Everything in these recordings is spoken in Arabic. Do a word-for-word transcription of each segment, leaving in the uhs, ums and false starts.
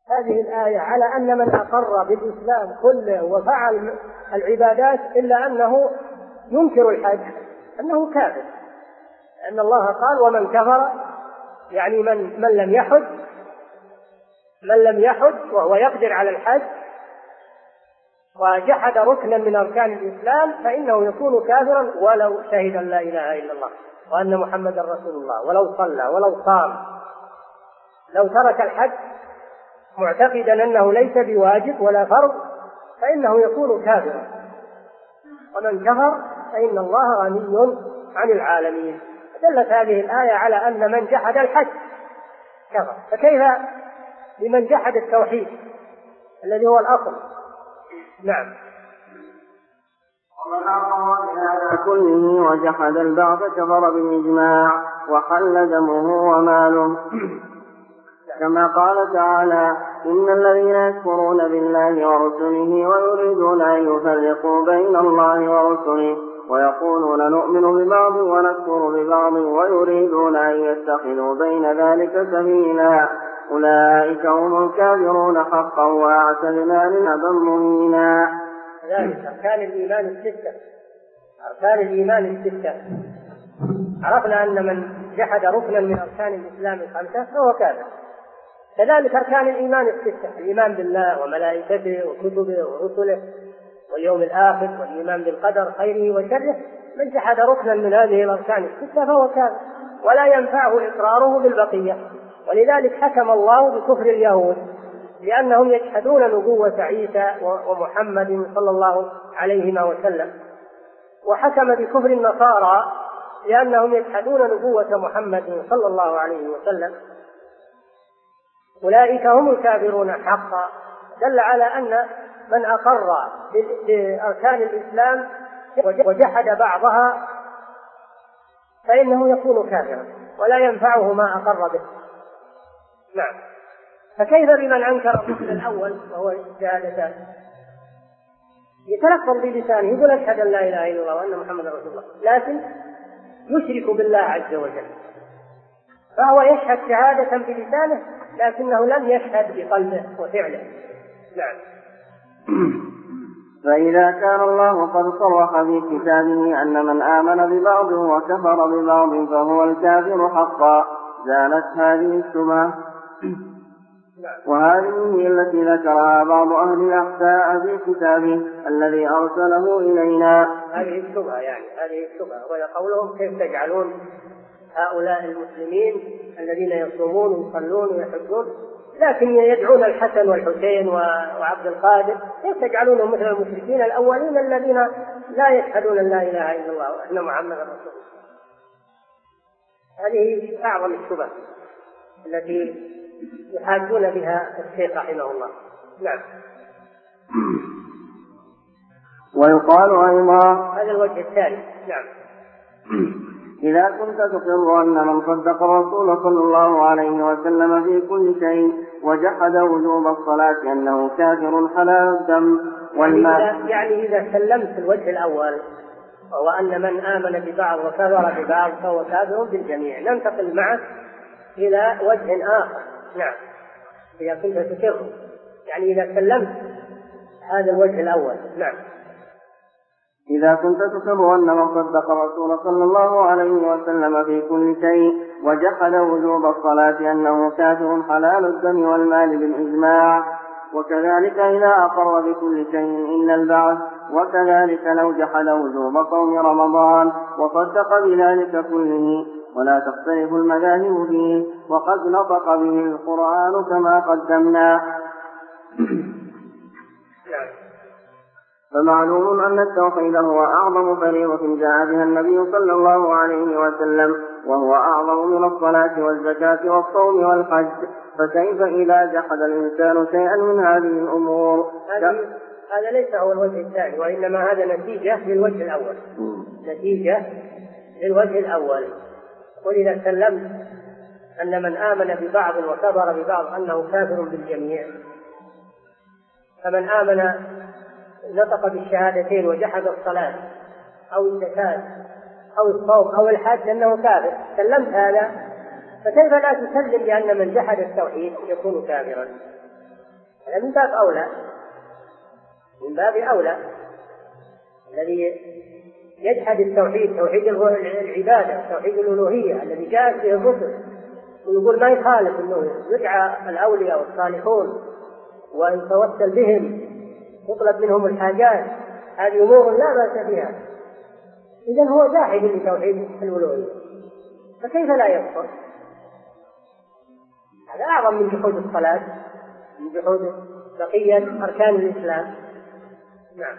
هذه الآية على أن من أقر بالإسلام كله وفعل العبادات إلا أنه ينكر الحج أنه كافر، لأن الله قال ومن كفر يعني من, من لم يحج من لم يحج وهو يقدر على الحج وجحد ركنا من أركان الإسلام فإنه يكون كافرا ولو شهد أن لا إله إلا الله وأن محمدا رسول الله، ولو صلى ولو صام، لو ترك الحج معتقدا أنه ليس بواجب ولا فرض فإنه يكون كافرا. ومن كفر فإن الله غني عن العالمين. دلت هذه الآية على أن من جحد الحج كفر، فكيف لمن جحد التوحيد الذي هو الأصل؟ نعم. ومن أقر بهذا كله وجحد البعض كفر بالإجماع وحل دمه وماله، كما قال تعالى إن الذين يكفرون بالله ورسله ويريدون أن يفرقوا بين الله ورسله ويقولون نؤمن ببعض ونكفر ببعض ويريدون أن يتخذوا بين ذلك سبيلا أولئك هم الكافرون حقا وأعتدنا لعذابا مهينا. ذلك أركان الإيمان الستة، أركان الإيمان الستة عرفنا أن من جحد ركنا من أركان الإسلام الخمسة فهو كافر. كذلك أركان الإيمان الستة، الإيمان بالله وملائكته وكتبه ورسله واليوم الآخر والإيمان بالقدر خيره وشره، من جحد ركنا من هذه الأركان الستة فهو كافر ولا ينفعه إقراره بالبقية. ولذلك حكم الله بكفر اليهود لأنهم يجحدون نبوة عيسى ومحمد صلى الله عليه وسلم، وحكم بكفر النصارى لأنهم يجحدون نبوة محمد صلى الله عليه وسلم. أولئك هم الكافرون حقا. دل على أن من أقر بأركان الإسلام وجحد بعضها فإنه يكون كافرا ولا ينفعه ما أقر به. نعم. فكيف بمن أنكر الركن الأول وهو الشهادتان؟ يتلفظ بلسانه يقول أشهد أن لا إله إلا الله وأن محمدا رسول الله، لكن يشرك بالله عز وجل، فهو يشهد شهادة بلسانه لكنه لم يشهد بقلبه وفعله. نعم. فإذا كان الله قد صرح في كتابه أن من آمن ببعض وكفر ببعض فهو الكافر حقا زالت هذه الشبهة، وهذه هي التي ذكرها بعض أهل الأحساء في كتابه الذي أرسله إلينا. هذه الشبهة يعني هذه الشبهة وهي قولهم كيف تجعلون هؤلاء المسلمين الذين يصومون ويصلون ويحجون لكن يدعون الحسن والحسين وعبد القادر، كيف تجعلونهم مثل المشركين الأولين الذين لا يشهدون أن لا إله إلا الله وأن محمدا رسول الله؟ هذه أعظم الشبهة التي يحاجون بها الشيخ رحمه الله. نعم. ويقال أيضا هذا الوجه الثاني. نعم. إذا كنت تقر أن من صدق الرسول صلى الله عليه وسلم في كل شيء وجحد وجوب الصلاة أنه كافر حلال الدم والمال، يعني, يعني إذا سلمت الوجه الأول وهو أن من آمن ببعض وكفر ببعض فهو كافر بالجميع، ننتقل معك إلى وجه آخر. نعم. إذا كنت تقر يعني إذا سلمت هذا الوجه الأول. نعم. إذا كنت تقر أن من صدق الرسول صلى الله عليه وسلم في كل شيء وجحد وجوب الصلاة أنه كافر حلال الدم والمال بالإجماع، وكذلك إذا أقر بكل شيء إلا البعث، وكذلك لو جحد وجوب صوم رمضان وصدق بذلك كله، ولا تختلف المذاهب فيه، وقد نطق به القرآن كما قدمنا. فمعلوم أن التوحيد هو أعظم فريضة جاء بها النبي صلى الله عليه وسلم، وهو أعظم من الصلاة والزكاة والصوم والحج، فكيف إذا جحد الإنسان شيئا من هذه الأمور؟ هذا ليس هو الوجه الثاني، وإنما هذا نتيجة للوجه الأول. نتيجة للوجه الأول. وإذا سلمت أن من آمن ببعض وكفر ببعض أنه كافر بالجميع، فمن آمن نطق بالشهادتين وجحد الصلاة أو الزكاة أو الصوم أو الحج أنه كافر، سلمت هذا، فكيف لا تسلم بأن من جحد التوحيد يكون كافرا؟ هذا من باب أولى، من باب أولى. الذي يجحد التوحيد، توحيد العبادة، توحيد الألوهية الذي جاءت به الرسل، ويقول ما يخالف أنه يدعى الأولياء والصالحون ويتوسل بهم يطلب منهم الحاجات، هذه أمور لا بأس بها، إذن هو جاحد لتوحيد الألوهية، فكيف لا يكفر؟ هذا أعظم من جحود الصلاة، من جحود بقية أركان الإسلام. نعم.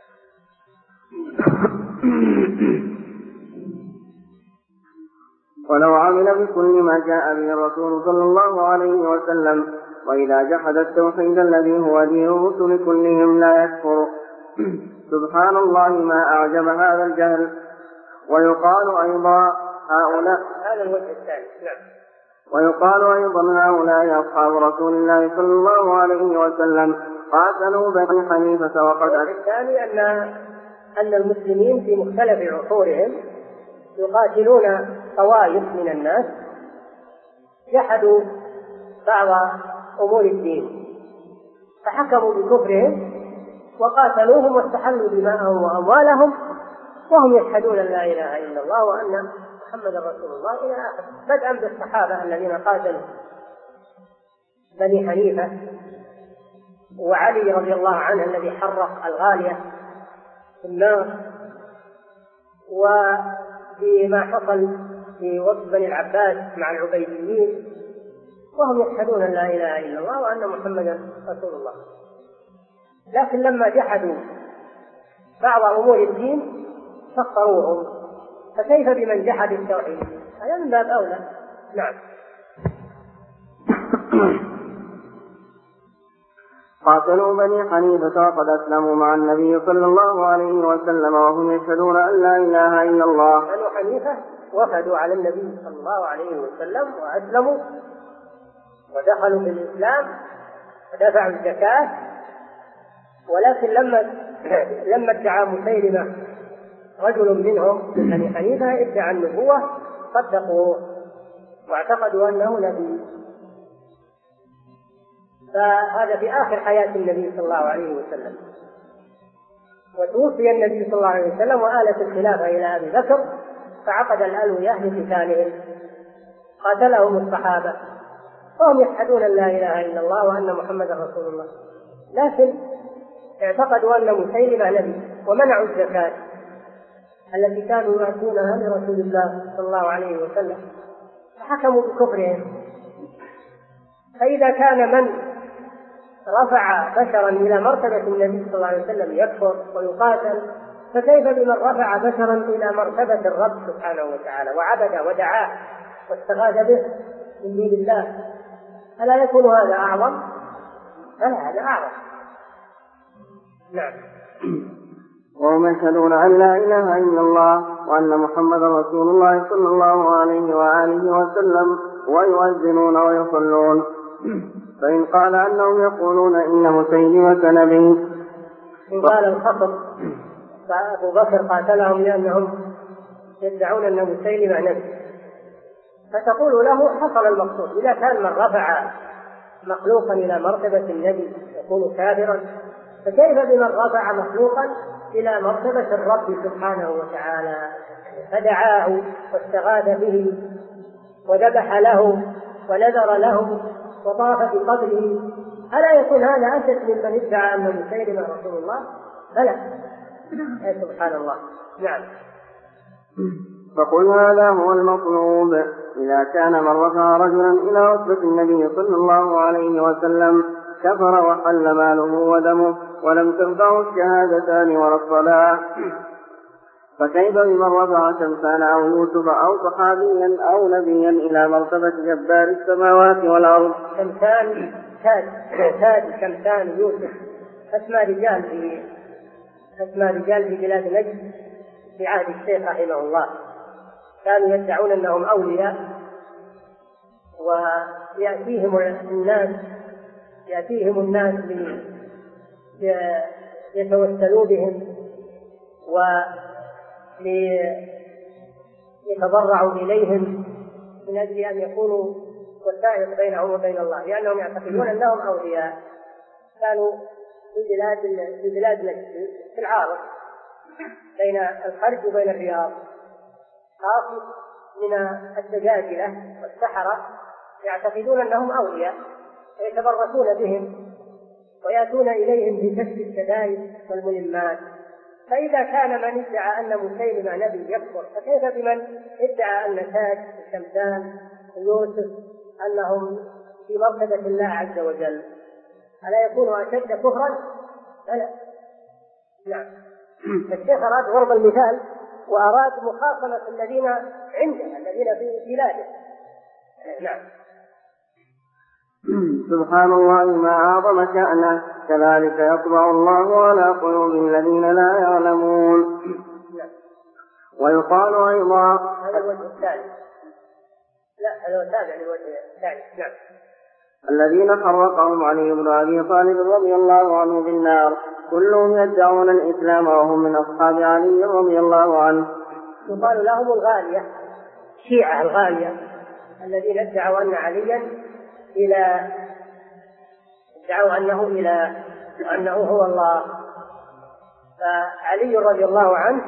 ولو عمل بكل ما جاء به الرسول صلى الله عليه وسلم، وإذا جحد التوحيد الذي هو دين الرسل كلهم لا يكفر. سبحان الله ما أعجب هذا الجهل. ويقال أيضا هؤلاء هذا الوجه الثاني. نعم. ويقال أيضا هؤلاء أصحاب رسول الله صلى الله عليه وسلم قاتلوا بني حنيفة وقد الثاني أن أن المسلمين في مختلف عصورهم يقاتلون طوائف من الناس جحدوا بعض أمور الدين فحكموا بكفرهم وقاتلوهم واستحلوا دماءهم وأموالهم وهم يشهدون أن لا إله إلا الله وأن محمد رسول الله إلى آخر، بدءا بالصحابة الذين قاتلوا بني حنيفة، وعلي رضي الله عنه الذي حرق الغالية في النار، وفيما حصل في وقت بني العباس مع العبيديين وهم يشهدون أن لا إله إلا الله وأن محمدا رسول الله. لكن لما جحدوا بعض أمور الدين كفروهم، فكيف بمن جحد التوحيد؟ هذا من باب أولى. نعم. قاتلوا بني حنيفة وقد أسلموا مع النبي صلى الله عليه وسلم وهم يشهدون أن لا إله إلا الله. بنو حنيفة وفدوا على النبي صلى الله عليه وسلم وأسلموا ودخلوا في الإسلام ودفعوا الزكاة، ولكن لما لما ادعى مسيلمة رجل منهم من بني حنيفة ادعى النبوة صدقوه واعتقدوا أنه نبي. فهذا في آخر حياة النبي صلى الله عليه وسلم، وتوفي النبي صلى الله عليه وسلم وآلت الخلافة إلى أبي بكر، فعقد الألوية لقتالهم، قاتلهم الصحابة وهم يشهدون أن لا إله إلا الله وأن محمد رسول الله، لكن اعتقدوا أن مسيلمة نبي ومنعوا الزكاة التي كانوا يؤدونها لرسول الله صلى الله عليه وسلم، فحكموا بكفرهم. فإذا كان من رفع بشرا إلى مرتبة النبي صلى الله عليه وسلم يكفر ويقاتل، فكيف بمن رفع بشرا إلى مرتبة الرب سبحانه وتعالى وعبد ودعاه واستغاث به من دون الله؟ ألا يكون هذا أعظم؟ ألا هذا أعظم. نعم. وهم يشهدون أن لا إله إلا الله وأن محمد رسول الله صلى الله عليه وآله وسلم ويؤذنون ويصلون. فإن قال أنهم يقولون إن مسيلمة نبي، إن قال الخطب فأبو بكر قاتلهم لأنهم يدعون أن مسيلمة نبي، فتقول له حصل المقصود. إذا كان من رفع مخلوقا إلى مرتبة النبي يكون كافرا، فكيف بمن رفع مخلوقا إلى مرتبة الرب سبحانه وتعالى فدعاه واستغاث به وذبح له ونذر له وطاف بقبره؟ ألا يكون هذا أشد ممن ادعى أن مسيلمة رسول الله؟ بلى. سبحان الله. نعم. فقل هذا هو المطلوب. إذا كان من رفع رجلا إلى رتبة النبي صلى الله عليه وسلم كفر وحل ماله ودمه ولم تنفعه الشهادتان ولا الصلاة، فكيف بمن رفع شمسان أو يوسف أو صحابيا أو نبيا إلى مرتبة جبار السماوات والأرض؟ شمسان تاج تاج شمسان يوسف أسماء رجال في أسماء رجال في بلاد نجد في عهد الشيخ رحمه الله، كانوا يدعون أنهم أولياء ويأتيهم الناس يأتيهم الناس ليتوسلوا بهم وليتضرعوا إليهم من أجل أن يكونوا وسائط بينهم وبين الله، لأنهم يعتقدون أنهم أولياء. كانوا في بلاد في بلاد نجد في العارض بين الخرج وبين الرياض، خاص من الدجاجلة والسحرة يعتقدون أنهم أولياء ويتبركون بهم ويأتون إليهم في كشف الشدائد والملمات. فإذا كان من ادعى أن مسيلمة نبي يكفر، فكيف بمن ادعى أن تاج وشمسان ويوسف أنهم في مرتبة الله عز وجل؟ ألا يكون أشد كفرا؟ لا. نعم. الشيخ أراد ضرب المثال وأراد مخاصمة الذين عنده الذين في بلاده. نعم. سبحان الله ما أعظم شأنه، كذلك يطبع الله على قلوب الذين لا يعلمون. ويقال أيضا هذا الوجه الثالث. لا هذا التابع للوجه الثالث. نعم. الذين فرقهم علي بن أبي طالب رضي الله عنه بالنار كلهم يدعون الإسلام وهم من أصحاب علي رضي الله عنه. يقال لهم الغالية، شيعة الغالية الذين ادعوا أن عليا إلى ادعوا أنه إلى أنه هو الله. فعلي رضي الله عنه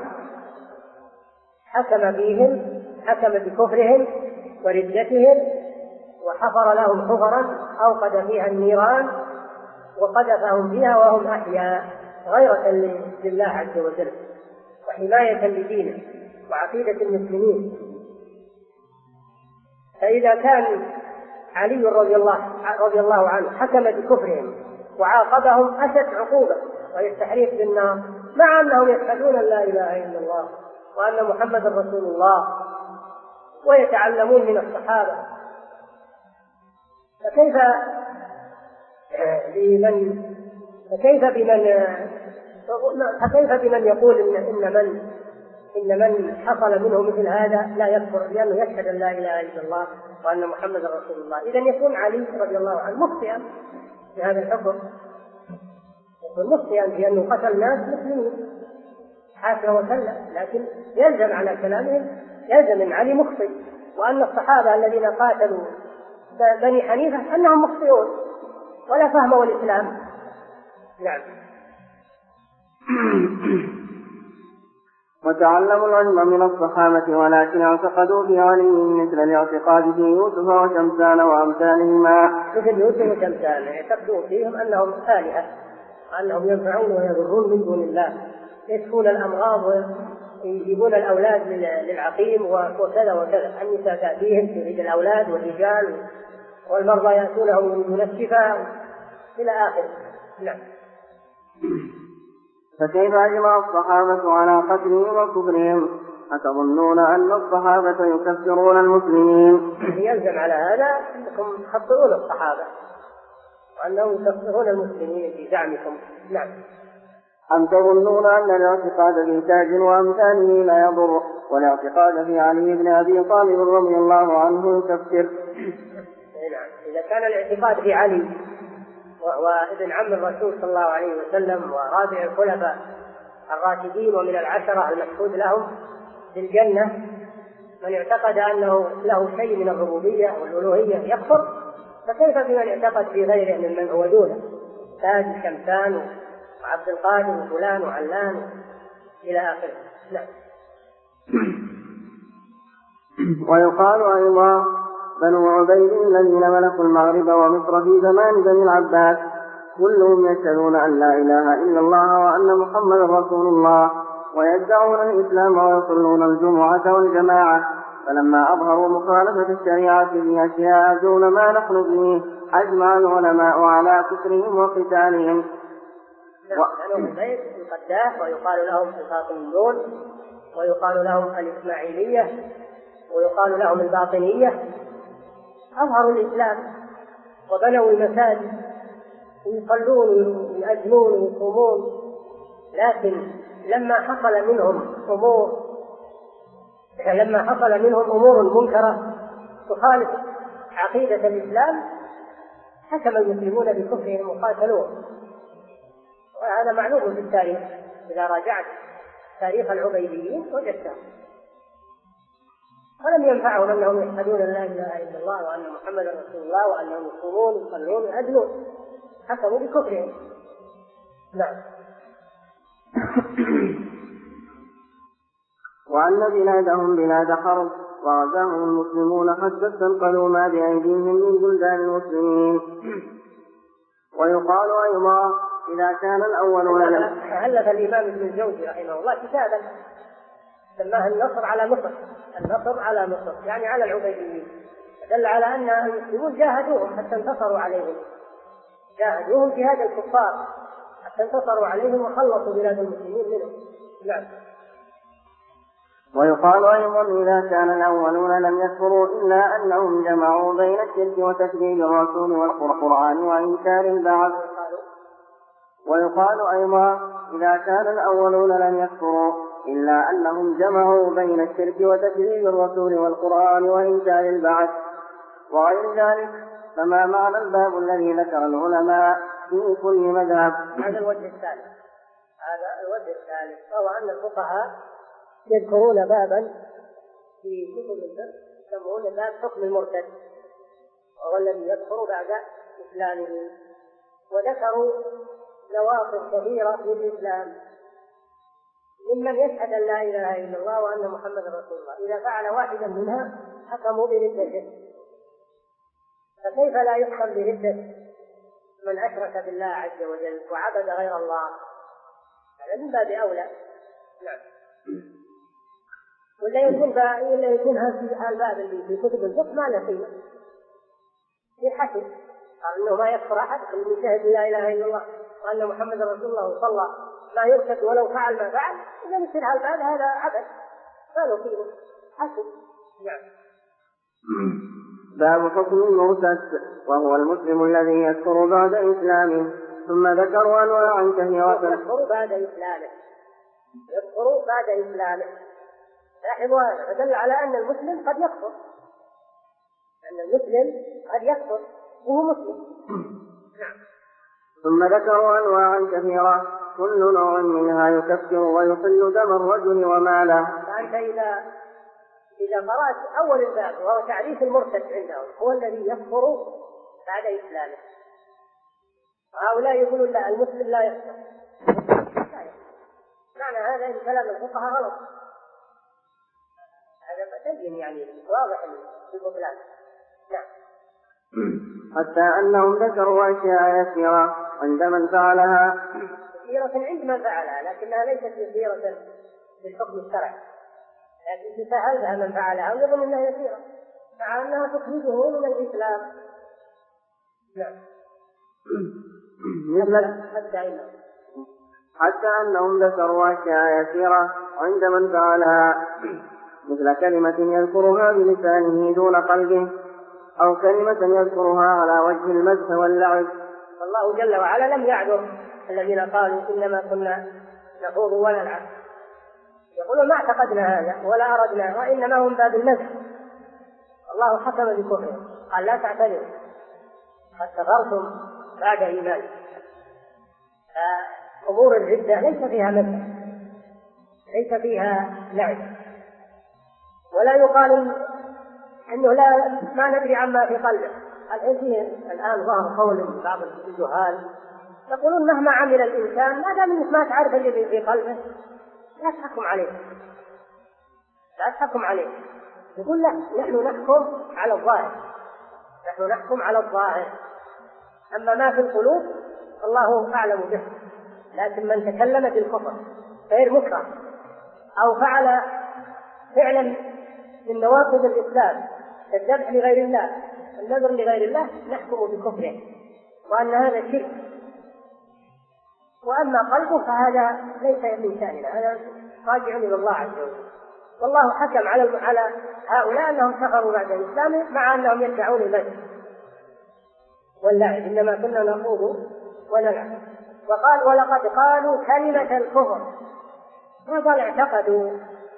حكم بهم، حكم بكفرهم وردتهم وحفر لهم حفرا أوقد فيها النيران وقذفهم فيها وهم أحياء غيرة لله عز وجل وحماية لدينه وعقيدة المسلمين. فإذا كان علي رضي الله, رضي الله عنه حكم بكفرهم وعاقبهم أشد عقوبة وهي التحريق بالنار، مع أنهم يشهدون أن لا إله إلا الله وأن محمد رسول الله ويتعلمون من الصحابة، فكيف بمن فكيف بمن فكيف بمن يقول إن إن من إن من حصل منه مثل هذا لا يكفر لأنه يشهد أن لا إله إلا الله وأن محمد رسول الله؟ إذن يكون علي رضي الله عنه مخطئا في هذا الحكم، يكون مخطئا في أنه قتل ناس مسلمين حاشا وكلا، لكن يلزم على كلامهم يلزم أن علي مخطئ وأن الصحابة الذين قاتلوا بني حنيفة أنهم مخطئون ولا فهموا الإسلام. نعم. وتعلموا العلم من الصحابة ولكن اعتقدوا في علي مثل الاعتقاد في يوسف وشمسان وأمثالهما. مثل يوسف وشمسان اعتقدوا فيهم أنهم آلهة وأنهم ينفعون ويضرون من دون الله، يشفون الأمراض ويجيبون الأولاد للعقيم وكذا وكذا. النساء تأتيهم تريد الأولاد والرجال والمرضى يأتونهم يريدون الشفاء إلى آخره. نعم. فكيف أجمع الصحابة على قتلهم وكفرهم؟ أتظنون أن الصحابة يكفرون المسلمين؟ يلزم على هذا أنكم تخطئون الصحابة وأنهم يكفرون المسلمين في زعمكم. نعم. أم تظنون أن الاعتقاد في تاج وأمثاله لا يضر والاعتقاد في علي بن أبي طالب رضي الله عنه يكفر؟ نعم. إذا كان الاعتقاد في علي وابن عم الرسول صلى الله عليه وسلم ورابع الخلفاء الراشدين ومن العشرة المشهود لهم بالجنة، من اعتقد أنه له شيء من الربوبية والألوهية يكفر، فكيف بمن اعتقد في غيره ممن هو دونه تاج شمسان وعبد القادر وفلان وعلان إلى آخره. نعم. ويقال أيضا بنو عبيد الذين ملكوا المغرب ومصر في زمان بني العباس كلهم يشهدون أن لا إله إلا الله وأن محمد رسول الله ويدعون الإسلام ويصلون الجمعة والجماعة، فلما أظهروا مخالفة الشريعة في أشياء دون ما نحن فيه أجمع العلماء على كفرهم وقتالهم. بنو عبيد القداح ويقال لهم الفاطميون ويقال لهم الإسماعيلية ويقال لهم الباطنية أظهروا الإسلام وبنوا المساجد ويصلون ويأذنون ويصومون، لكن لما حصل منهم أمور لما حصل منهم أمور منكرة تخالف عقيدة الإسلام حكم المسلمون بكفرهم وقاتلوهم، وهذا معلوم في التاريخ. إذا راجعت تاريخ العبيديين وجدته، ولم ينفعهم أنهم يشهدون أن لا إله إلا الله وأن محمد رسول الله وأنهم يصومون ويصلون ويأذنون، حكموا بكفرهم. نعم. وأن بلادهم بلاد حرب وغزاهم المسلمون حتى استنقذوا ما بأيديهم من بلدان المسلمين. ويقال أيضا إذا كان الأولون ألف الإمام ابن الجوزي رحمه الله كتابا سماه النصر على مصر، النصر على مصر يعني على العبيديين، دل على أن المسلمون جاهدوهم حتى انتصروا عليهم، جاهدوهم في هذا الكفار حتى انتصروا عليهم وخلصوا بلاد المسلمين منهم. نعم. ويقال أيضا إذا كان الأولون لم يكفروا إلا أنهم جمعوا بين الشرك وتكذيب الرسول والقرآن وإنكار البعث. ويقال أيضا إذا كان الأولون لم يكفروا إلا أنهم جمعوا بين الشرك وتكذيب الرسول والقرآن وإنكار البعث وغير ذلك. فما معنى الباب الذي ذكر العلماء في كل مذهب؟ هذا الوجه الثالث، هذا الوجه الثالث وهو أن الفقهاء يذكرون بابا في كتب الفقه يسمونه باب حكم المرتد، وهو الذي يكفر بعد إسلامه، وذكروا نواقض كثيرة في الإسلام ممن يشهد أن لا إله إلا الله وأن محمد رسول الله، إذا فعل واحدا منها حكموا بردته، فكيف لا يحكم بردة من أشرك بالله عز وجل وعبد غير الله؟ هذا من باب أولى. نعم. ولا يكون ولا يكون هذا الباب اللي في كتب الفقه ما له قيمة، يحكم قال إنه ما يكفر أحد من يشهد لا إله إلا الله وأن محمد رسول الله وصلى لا يرتد ولو فعل ما فعل، إذا مثل هالباب هذا عبث ما له قيمة، حكم. نعم. باب حكم المرتد وهو المسلم الذي يكفر بعد إسلامه. ثم ذكروا أنواعا كثيرة. يكفر بعد إسلامه، يكفر بعد إسلامه. لاحظوا هذا فدل على أن المسلم قد يكفر، أن المسلم قد يكفر وهو مسلم. نعم. ثم ذكروا أنواعا كثيرة كل نوع منها يكفر ويحل دم الرجل وماله. فأنت إذا إذا قرأت أول الباب وهو تعريف المرتد عندهم هو الذي يكفر بعد إسلامه، هؤلاء يقولون لا المسلم لا يكفر، معنى هذا إن كلام الفقهاء غلط، هذا بين يعني واضح في البطلان. نعم. حتى أنهم ذكروا أشياء يسيرة عند من فعلها، يسيرة عند من فعلها لكنها ليست يسيرة بالحكم الشرعي، لكن تسهلها من فعلها ويظن أنها يسيرة مع أنها تخرجه من الإسلام. نعم. حتى أنهم ذكروا أشياء يسيرة عند من فعلها مثل كلمة يذكرها بلسانه دون قلبه، أو كلمة يذكرها على وجه المدح واللعب. الله جل وعلا لم يعذر الذين قالوا إنما كنا نخوض ونلعب، يقولون ما اعتقدنا هذا ولا أردنا وإنما هم باب المدح. الله حكم بكفرهم قال لا تعتذروا قد كفرتم بعد إيمان. أمور الردة ليس فيها مدح، ليس فيها لعب، ولا يقال أنه لا ما ندري عما في قلبه. الآن ظهر قول بعض الجهال يقولون مهما عمل الإنسان ما دام إنك ما تعرف اللي في قلبه لا تحكم عليه، لا تحكم عليه. يقول لا، نحن نحكم على الظاهر، نحن نحكم على الظاهر، أما ما في القلوب الله أعلم به. لكن من تكلم بالكفر غير مكره أو فعل فعلا من نواقض الإسلام كالذبح لغير الله النذر لغير الله نحكم بكفره وأن هذا شرك، وأما قلبه فهذا ليس من شأننا، هذا راجع إلى الله عز وجل. والله حكم على على هؤلاء أنهم كفروا بعد الإسلام مع أنهم يدعون المدح واللعب، إنما كنا نخوض ونلعب. وقال ولقد قالوا كلمة الكفر، ما قال اعتقدوا،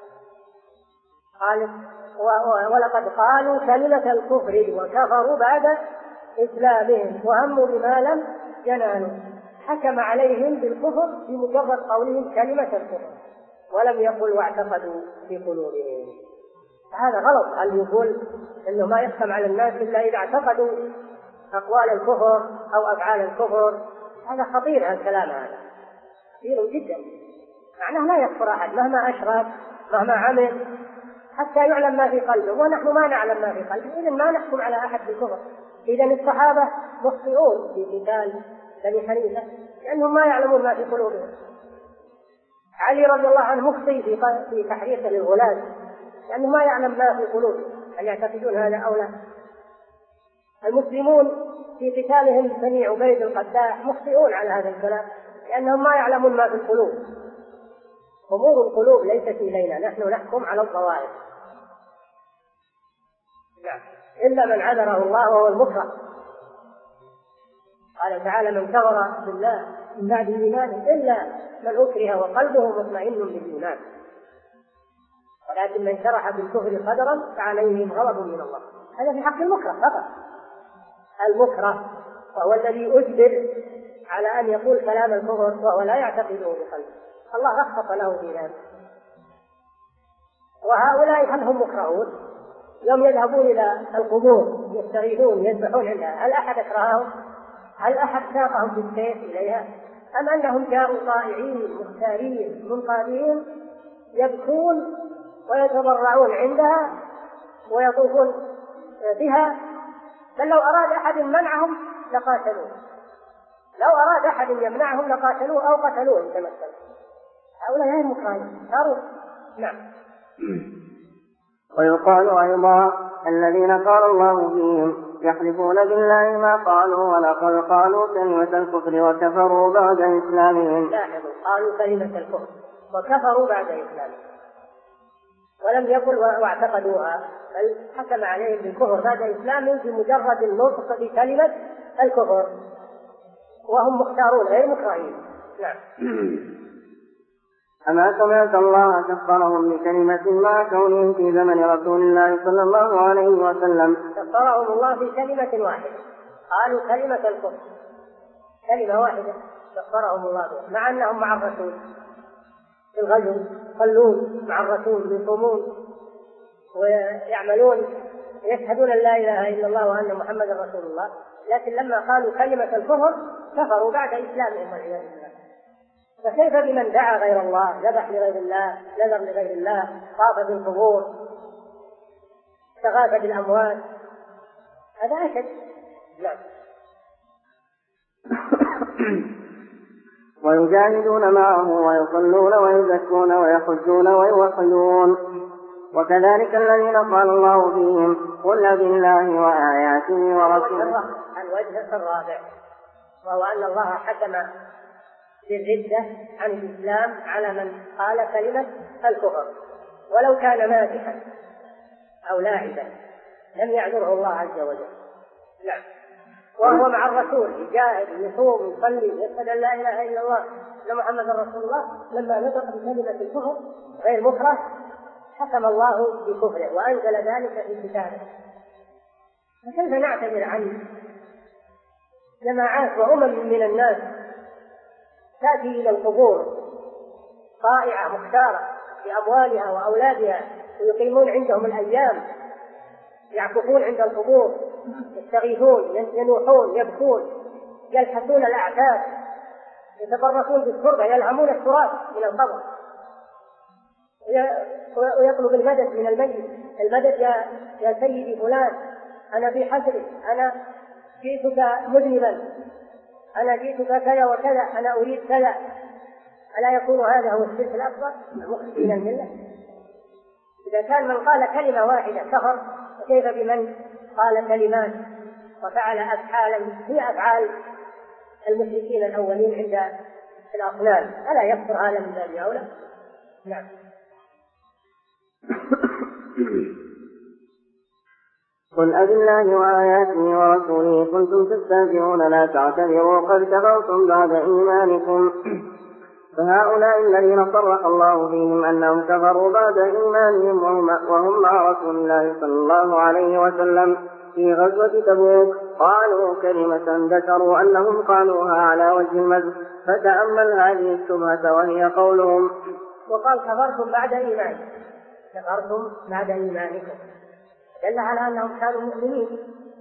قال ولقد قالوا كلمة الكفر وكفروا بعد إسلامهم وهموا بما لم ينالوا، حكم عليهم بالكفر بمجرد قولهم كلمة الكفر ولم يقل واعتقدوا في قلوبهم. هذا غلط، هل يقول إنه ما يحكم على الناس إلا إذا اعتقدوا أقوال الكفر أو أفعال الكفر، هذا خطير الكلام، هذا خطير جدا، معناه لا يكفر أحد مهما أشرك مهما عمل حتى يعلم ما في قلبه، ونحن ما نعلم ما في قلبه، إذن ما نحكم على أحد بالكفر. إذن الصحابة مخطئون في قتال بني حنيفة لأنهم ما يعلمون ما في قلوبهم. علي رضي الله عنه مخطئ في في تحريفه للغلاة لأنه ما يعلم ما في قلوبهم، هل يعتقدون هذا أو لا. المسلمون في قتالهم بني عبيد القداح مخطئون على هذا الكلام لأنهم ما يعلمون ما في القلوب. أمور القلوب ليست إلينا، نحن نحكم على الظواهر. نعم، إلا من عذره الله وهو المكره. قال تعالى: من كفر بالله من بعد إيمانه إلا من أكره وقلبه مطمئن بالإيمان، ولكن من شرح بالكفر صدرا فعليهم غضب من الله. هذا في حق المكره فقط. المكره وهو الذي أجبر على أن يقول كلام الكفر وهو لا يعتقده بقلبه، الله رخص له في ذلك. وهؤلاء هل هم مكرهون؟ يوم يذهبون إلى القبور يستغيثون يذبحون عندها، هل أحد أكرههم؟ هل أحد ساقهم بالسيف إليها؟ أم أنهم جاءوا طائعين مختارين منقادين يبكون ويتضرعون عندها ويطوفون بها؟ بل لو أراد أحد منعهم لقاتلوه، لو أراد أحد يمنعهم لقاتلوه أو قتلوه إن تمثلوا. هؤلاء غير مكرهين صاروا. نعم. ويقال أيضا: الذين قال الله فيهم يحلفون بالله ما قالوا ولقد قالوا كلمة الكفر وكفروا بعد إسلامهم. لاحظوا، قالوا كلمة الكفر وكفروا بعد إسلامهم، ولم يقل واعتقدوها، بل حكم عليهم بالكفر بعد إسلامهم بمجرد النطق بكلمة الكفر، وهم مختارون غير مكرهين. نعم. أما سمعت الله كفرهم بكلمة مع كونهم في زمن رسول الله صلى الله عليه وسلم. كفرهم الله في كلمة واحدة، قالوا كلمة الكفر، كلمة واحدة كفرهم الله بها، مع أنهم مع الرسول في الغزو، يصلون مع الرسول، يصومون ويعملون، يشهدون أن لا إله إلا الله وأن محمدا رسول الله، لكن لما قالوا كلمة الكفر كفروا بعد إسلامهم والعياذ بالله. فكيف بمن دعا غير الله، ذبح لغير الله، نذر لغير الله، طاف بالقبور، استغاث بالأموات؟ هذا أشد. نعم. ويجاهدون معه ويصلون ويزكون ويحجون ويوحدون. وكذلك الذين قال الله فيهم: قل بالله وآياته ورسوله. الوجه الرابع وهو أن الله حكم بالردة عن الإسلام على من قال كلمة الكفر ولو كان مازحا أو لاعبا، لم يعذره الله عز وجل. نعم. وهو مع الرسول يجاهد يصوم يصلي يشهد أن لا إله إلا الله أن محمدا رسول الله، لما نطق بكلمة الكفر غير مكره حكم الله بكفره وأنزل ذلك في كتابه. فكيف نعتذر عنه؟ جماعات وأمم من الناس تأتي إلى القبور طائعة مختارة بأموالها وأولادها ويقيمون عندهم الأيام، يعكفون عند القبور، يستغيثون، ينوحون، يبكون، يلحسون الأعتاب، يتبركون بالتربة، يلهمون التراب من القبر، ويطلب المدد من الميت: المدد يا, يا سيدي فلان، أنا في حسري، أنا جئتك مذنبا، أنا جئتك كذا وكذا، أنا أريد كذا. ألا يكون هذا هو الشرك الأكبر المخرج من الملة؟ إذا كان من قال كلمة واحدة كفر، فكيف بمن قال كلمات وفعل أفعالا هي أفعال المشركين الأولين عند الأصنام؟ ألا يكفر هذا من باب أولى؟ نعم. قل أبالله وآياته ورسوله كنتم تستهزئون لا تعتذروا قد كفرتم بعد إيمانكم. فهؤلاء الذين صرح الله فيهم أنهم كفروا بعد إيمانهم وهم مع رسول الله صلى الله عليه وسلم في غزوة تبوك قالوا كلمة ذكروا أنهم قالوها على وجه المزح. فتأمل هذه الشبهة وهي قولهم: وقال كفرتم بعد إيمانكم، كفرتم بعد إيمانكم، دل على أنهم كانوا مؤمنين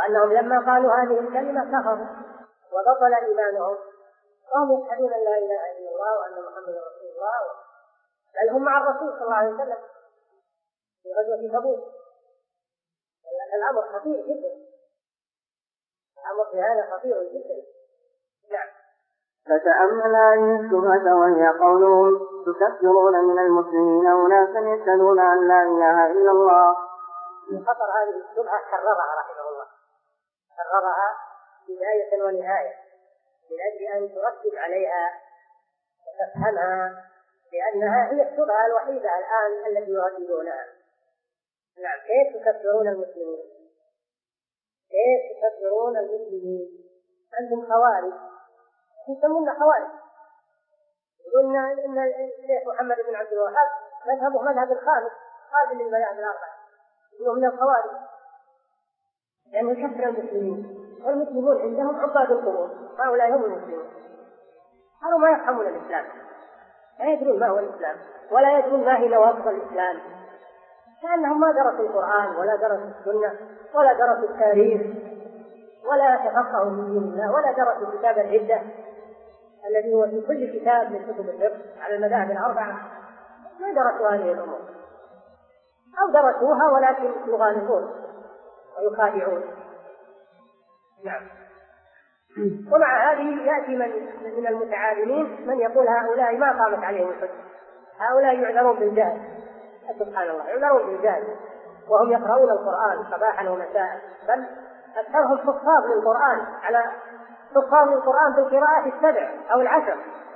وأنهم لما قالوا هذه الكلمة كفروا وبطل إيمانهم وهم يشهدون أن لا إله إلا الله وأن محمدا رسول الله، بل هم مع الرسول صلى الله عليه وسلم في غزوة تبوك. الأمر خطير جدا، الأمر في هذا خطير جدا. نعم. فتأمل هذه الشبهة وهي قولهم تكفرون من المسلمين أناسا يشهدون أن لا إله إلا الله. في خطر هذه الشبهة كررها رحمه الله، كررها بداية ونهاية من أجل أن تركز عليها وتفهمها، لأنها هي الشبهة الوحيدة الآن التي يرددونها. نعم. كيف تكفرون المسلمين؟ كيف تكفرون المسلمين؟ أنتم خوارج، يسمون خوارج، يقولون إن الشيخ محمد بن عبد الوهاب مذهبه مذهب الخامس قابل للمذاهب الأربعة، إنه من الخوارج لأنه يكفر المسلمين، والمسلمون عندهم عباد القبور، هؤلاء هم المسلمون. قالوا ما يفهمون الإسلام، لا يدرون ما هو الإسلام ولا يدرون ما هي نواقض الإسلام، لأنهم ما درسوا القرآن ولا درسوا السنة ولا درسوا التاريخ ولا تفقهوا من دين الله ولا درسوا كتاب العدة الذي هو في كل كتاب من كتب الفقه على المذاهب الأربعة، ما درسوا هذه الأمور، أو درسوها ولكن يغالطون ويخادعون. نعم. ومع هذه يأتي من من المتعالمين من يقول هؤلاء ما قامت عليهم الحجة، هؤلاء يعذرون بالجهل، سبحان الله، يعذرون بالجهل وهم يقرؤون القرآن صباحا ومساء، بل أكثرهم حفاظ للقرآن على حفاظ للقرآن بالقراءات السبع أو العشر،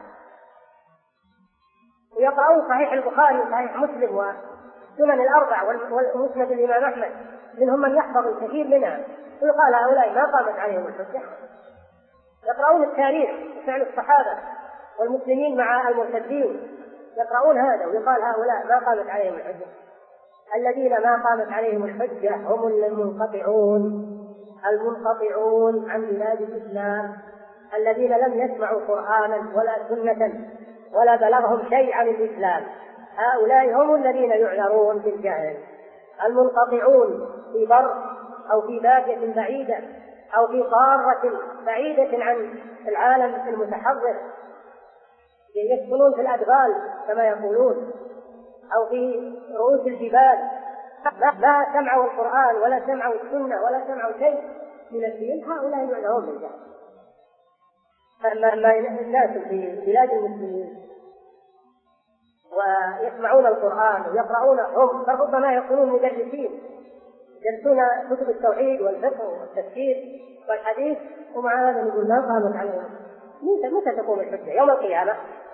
ويقرؤون صحيح البخاري وصحيح مسلم وسنن الأربع والمسند الإمام أحمد، منهم من يحفظ الكثير منها، ويقال هؤلاء ما قامت عليهم الحجة. يقرؤون التاريخ وفعل الصحابة والمسلمين مع المرتدين، يقرؤون هذا ويقال هؤلاء ما قامت عليهم الحجة. الذين ما قامت عليهم الحجة هم المنقطعون، المنقطعون عن بلاد الإسلام، الذين لم يسمعوا قرآنا ولا سنة ولا بلغهم شيء عن الإسلام، هؤلاء هم الذين يعذرون بالجهل. المنقطعون في بر أو في بادية بعيدة أو في قارة بعيدة عن العالم المتحضر، يسكنون في الأدغال كما يقولون أو في رؤوس الجبال، لا سمعوا القرآن ولا سمعوا السنة ولا سمعوا شيء من الدين، هؤلاء يعذرون بالجهل. أما الناس في بلاد المسلمين ويسمعون القرآن ويقرؤون، هم فربما يكونون مدرسين يدرسون كتب التوحيد والفقه والتفسير والحديث، ومع هذا نقول ما قامت عليهم. متى متى تقوم الحجة؟ يوم القيامة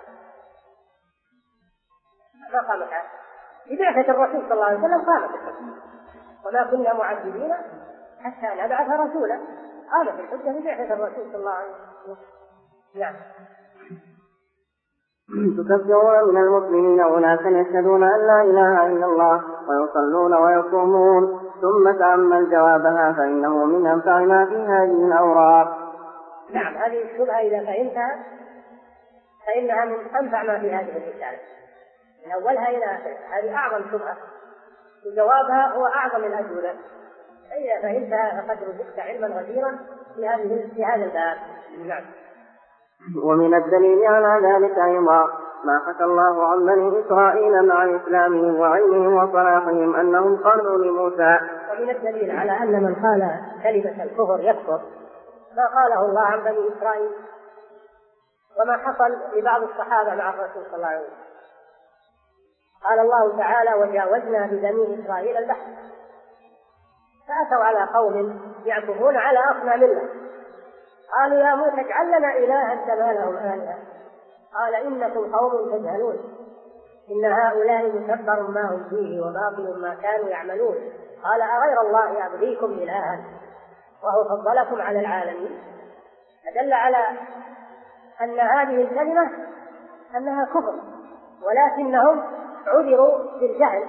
ما قامت عليهم. ببعثة الرسول صلى الله عليه وسلم قامت الحجة، وما كنا معذبين حتى نبعث رسولا، قامت الحجة ببعثة الرسول صلى الله عليه وسلم. نعم. تكفرون من المسلمين أناسا يشهدون أن لا إله إلا الله ويصلون ويصومون، ثم تأمل جوابها فإنه من أنفع ما في هذه الأوراق. نعم. هذه الشبهة إذا فهمتها فإنها من أنفع ما في هذه الرسالة من أولها إلى آخرها، هذه أعظم شبهة وجوابها هو أعظم الأجوبة، فإذا فهمتها فقد رزقت علما غزيرا في هذه في هذا الباب. نعم. ومن الدليل على ذلك أيضا ما حكى الله عن بني إسرائيل مع إسلامهم وعلمهم وصلاحهم أنهم قالوا لموسى. ومن الدليل على أن من قال كلمة الكفر يكفر ما قاله الله عن بني إسرائيل وما حصل لبعض الصحابة مع الرسول صلى الله عليه وسلم. قال الله تعالى: وجاوزنا ببني إسرائيل البحر فأتوا على قوم يعكفون على أصنام الله، قالوا يا موسى اجعل لنا إلها كما لهم آلهة، قال إنكم قوم تجهلون إن هؤلاء متبر ما هم فيه وباطل ما كانوا يعملون، قال أغير الله أبغيكم إلها وهو فضلكم على العالمين. فدل على أن هذه الكلمة أنها كفر، ولكنهم عذروا بالجهل،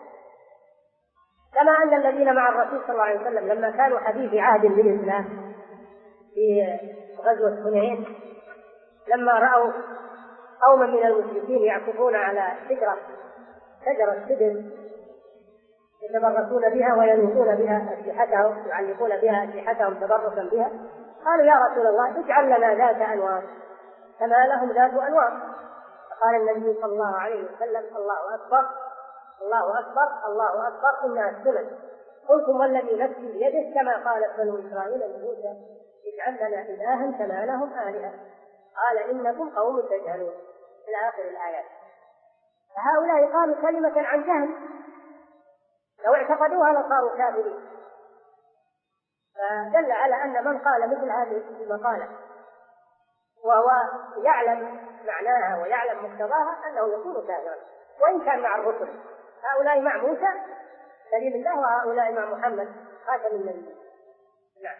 كما أن الذين مع الرسول صلى الله عليه وسلم لما كانوا حديث عهد بالإسلام في غزوة حنين، لما رأوا قوما من المشركين يعكفون على شجرة شجرة سدر يتبركون بها وينوطون بها أسلحتهم، يعلقون بها أسلحتهم تبركا بها. قالوا يا رسول الله اجعل لنا ذات أنواط كما لهم ذات أنواط. فقال النبي صلى الله عليه وسلم الله أكبر الله أكبر الله أكبر إنها السنن. قلتم والذي نفسي بيده كما قالت بنو إسرائيل لموسى اجعل لنا إلها كما لهم آلهة قال إنكم قوم تجهلون إلى آخر الآيات. فهؤلاء قالوا كلمة عن جهل، لو اعتقدوها لصاروا كافرين. فدل على أن من قال مثل هذه المقالة وهو يعلم معناها ويعلم مقتضاها أنه يكون كافرا وإن كان مع الرسل. هؤلاء مع موسى سبيل الله وهؤلاء مع محمد خاتم النبي. نعم.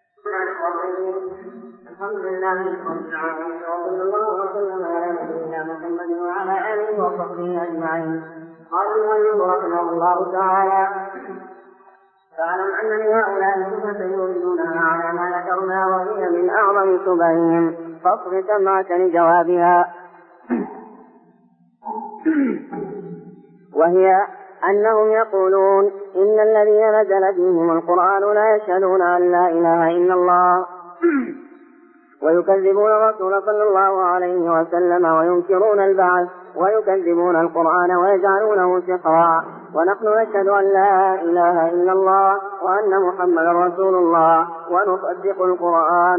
الحمد لله رب العالمين وصلى الله وسلم على نبينا محمد وعلى آله وصحبه أجمعين. قال المؤلف رحمه الله تعالى: فاعلم أن لهؤلاء صفة يريدونها على ما ذكرنا وهي من أعظم شبههم، فاصغ سمعك لجوابها، وهي أنهم يقولون إن الذين نزل بهم القرآن لا يشهدون أن لا إله إلا الله، ويكذبون الرسول صلى الله عليه وسلم وينكرون البعث، ويكذبون القرآن ويجعلونه سحرا، ونحن نشهد أن لا إله إلا الله وأن محمدا رسول الله ونصدق القرآن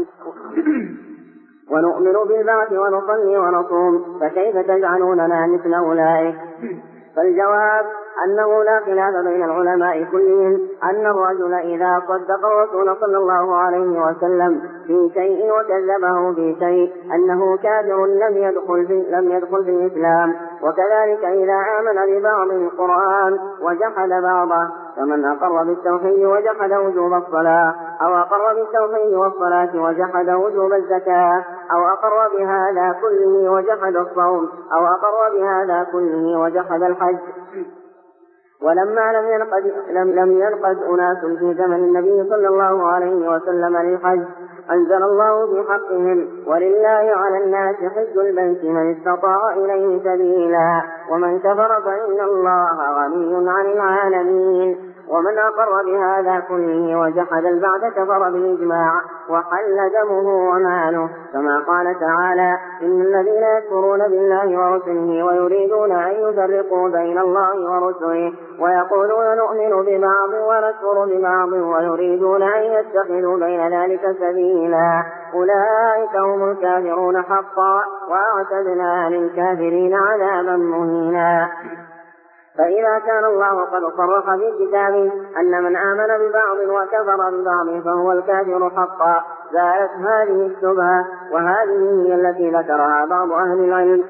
ونؤمن بالبعث ونصلي ونصوم، فكيف تجعلوننا مثل أولئك؟ فالجواب أنه لا خلاف بين العلماء كلهم أن الرجل إذا صدق الرسول صلى الله عليه وسلم في شيء وكذبه في شيء أنه كافر لم يدخل في, لم يدخل في الإسلام. وكذلك إذا آمن ببعض القرآن وجحد بعضه، فمن أقر بالتوحيد وجحد وجوب الصلاة، أو أقر بالتوحيد والصلاة وجحد وجوب الزكاة، أو أقر بهذا كله وجحد الصوم، أو أقر بهذا كله وجحد الحج. ولما لم ينقد, لم, لم ينقد أناس في زمن النبي صلى الله عليه وسلم للحج أنزل الله في حقهم: ولله على الناس حج البيت من استطاع إليه سبيلا، ومن كفر فإن الله غني عن العالمين. ومن أقر بهذا كله وجحد البعث كفر بالإجماع وحل دمه وماله، كما قال تعالى: إن الذين يكفرون بالله ورسله ويريدون أن يفرقوا بين الله ورسله ويقولون نؤمن ببعض ونكفر ببعض ويريدون أن يتخذوا بين ذلك سبيلا، أولئك هم الكافرون حقا، وأعتدنا للكافرين عذابا مهينا. فإذا كان الله قد صرح في كتابه أن من آمن ببعض وكفر ببعض فهو الكافر حقا، زالت هذه الشبهة، وهذه هي التي ذكرها بعض أهل العلم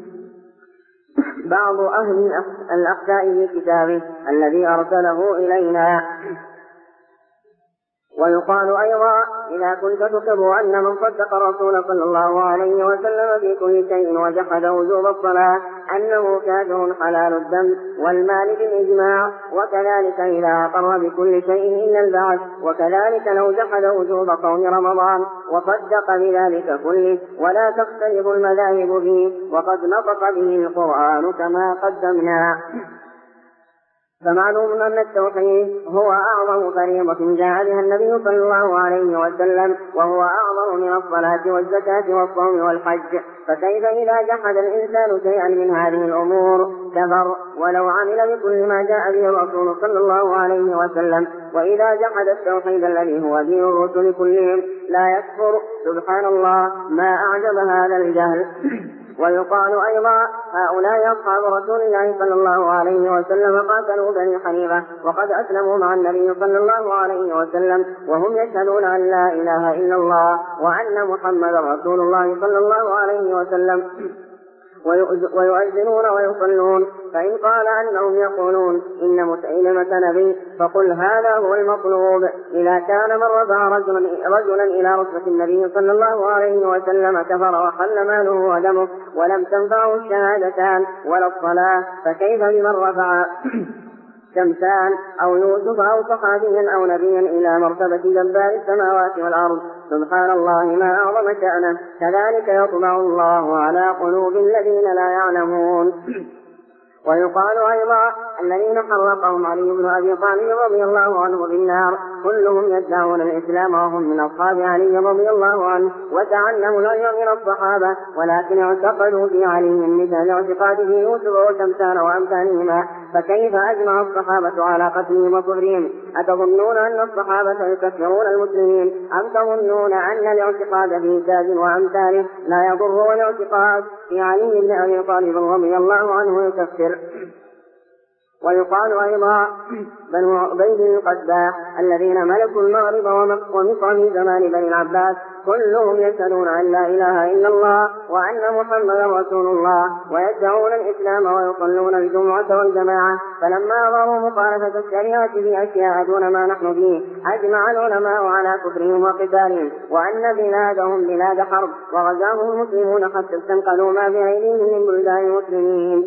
بعض أهل الأخفاء في كتابه الذي أرسله إلينا. ويقال أيضا: إذا كنت تكتب أن من صدق الرسول صلى الله عليه وسلم في كل شيء وجحد وجوب الصلاة أنه كافر حلال الدم والمال بالإجماع، وكذلك إذا أقر بكل شيء إلا البعث، وكذلك لو جحد وجوب صوم رمضان وصدق بذلك كله، ولا تختلف المذاهب فيه، وقد نطق به القرآن كما قدمنا. فمعلوم أن التوحيد هو أعظم فريضة جاء بها النبي صلى الله عليه وسلم، وهو أعظم من الصلاة والزكاة والصوم والحج، فكيف إذا جحد الإنسان شيئا من هذه الأمور كفر ولو عمل بكل ما جاء به الرسول صلى الله عليه وسلم؟ وإذا جحد التوحيد الذي هو دين الرسل كلهم لا يكفر. سبحان الله، ما أعجب هذا الجهل. ويقال أيضا: هؤلاء أصحاب رسول الله صلى الله عليه وسلم قاتلوا بني حنيفة وقد أسلموا مع النبي صلى الله عليه وسلم وهم يشهدون أن لا إله إلا الله وأن محمدا رسول الله صلى الله عليه وسلم ويؤذنون ويصلون. فإن قال أنهم يقولون إن مسيلمة نبي فقل هذا هو المطلوب. إذا كان من رفع رجلا, رجلا إلى رتبة النبي صلى الله عليه وسلم كفر وحل ماله ودمه ولم تنفعه الشهادتان ولا الصلاة، فكيف بمن رفع شمسان أو يوسف أو صحابيا أو نبيا إلى مرتبة جبار السماوات والأرض؟ سبحان الله، ما أعظم شأنه. كذلك يطبع الله على قلوب الذين لا يعلمون. ويقال أيضا الذين حرقهم علي بن أبي طالب رضي الله عنه بالنار كلهم يدعون الإسلام وهم من أصحاب علي رضي الله عنه وتعلموا العلم من الصحابة، ولكن اعتقدوا في علي مثل اعتقاده يوسف وشمسان وأمثالهما، فكيف أجمع الصحابة على قتلهم وكفرهم؟ أتظنون أن الصحابة يكفرون المسلمين أم تظنون أن الاعتقاد في زاد وأمثاله لا يضر، والاعتقاد في علي بن أبي طالب رضي الله عنه يكفر؟ ويقال أيضا بنو عبيد القداح الذين ملكوا المغرب ومصر في زمان بني العباس كلهم يشهدون أن لا إله إلا الله وأن محمدا رسول الله ويدعون الإسلام ويصلون الجمعة والجماعة، فلما أظهروا مخالفة الشريعة في أشياء دون ما نحن فيه أجمع العلماء على كفرهم وقتالهم، وأن بلادهم بلاد حرب وغزاهم المسلمون حتى استنقلوا ما بأيديهم من بلدان المسلمين.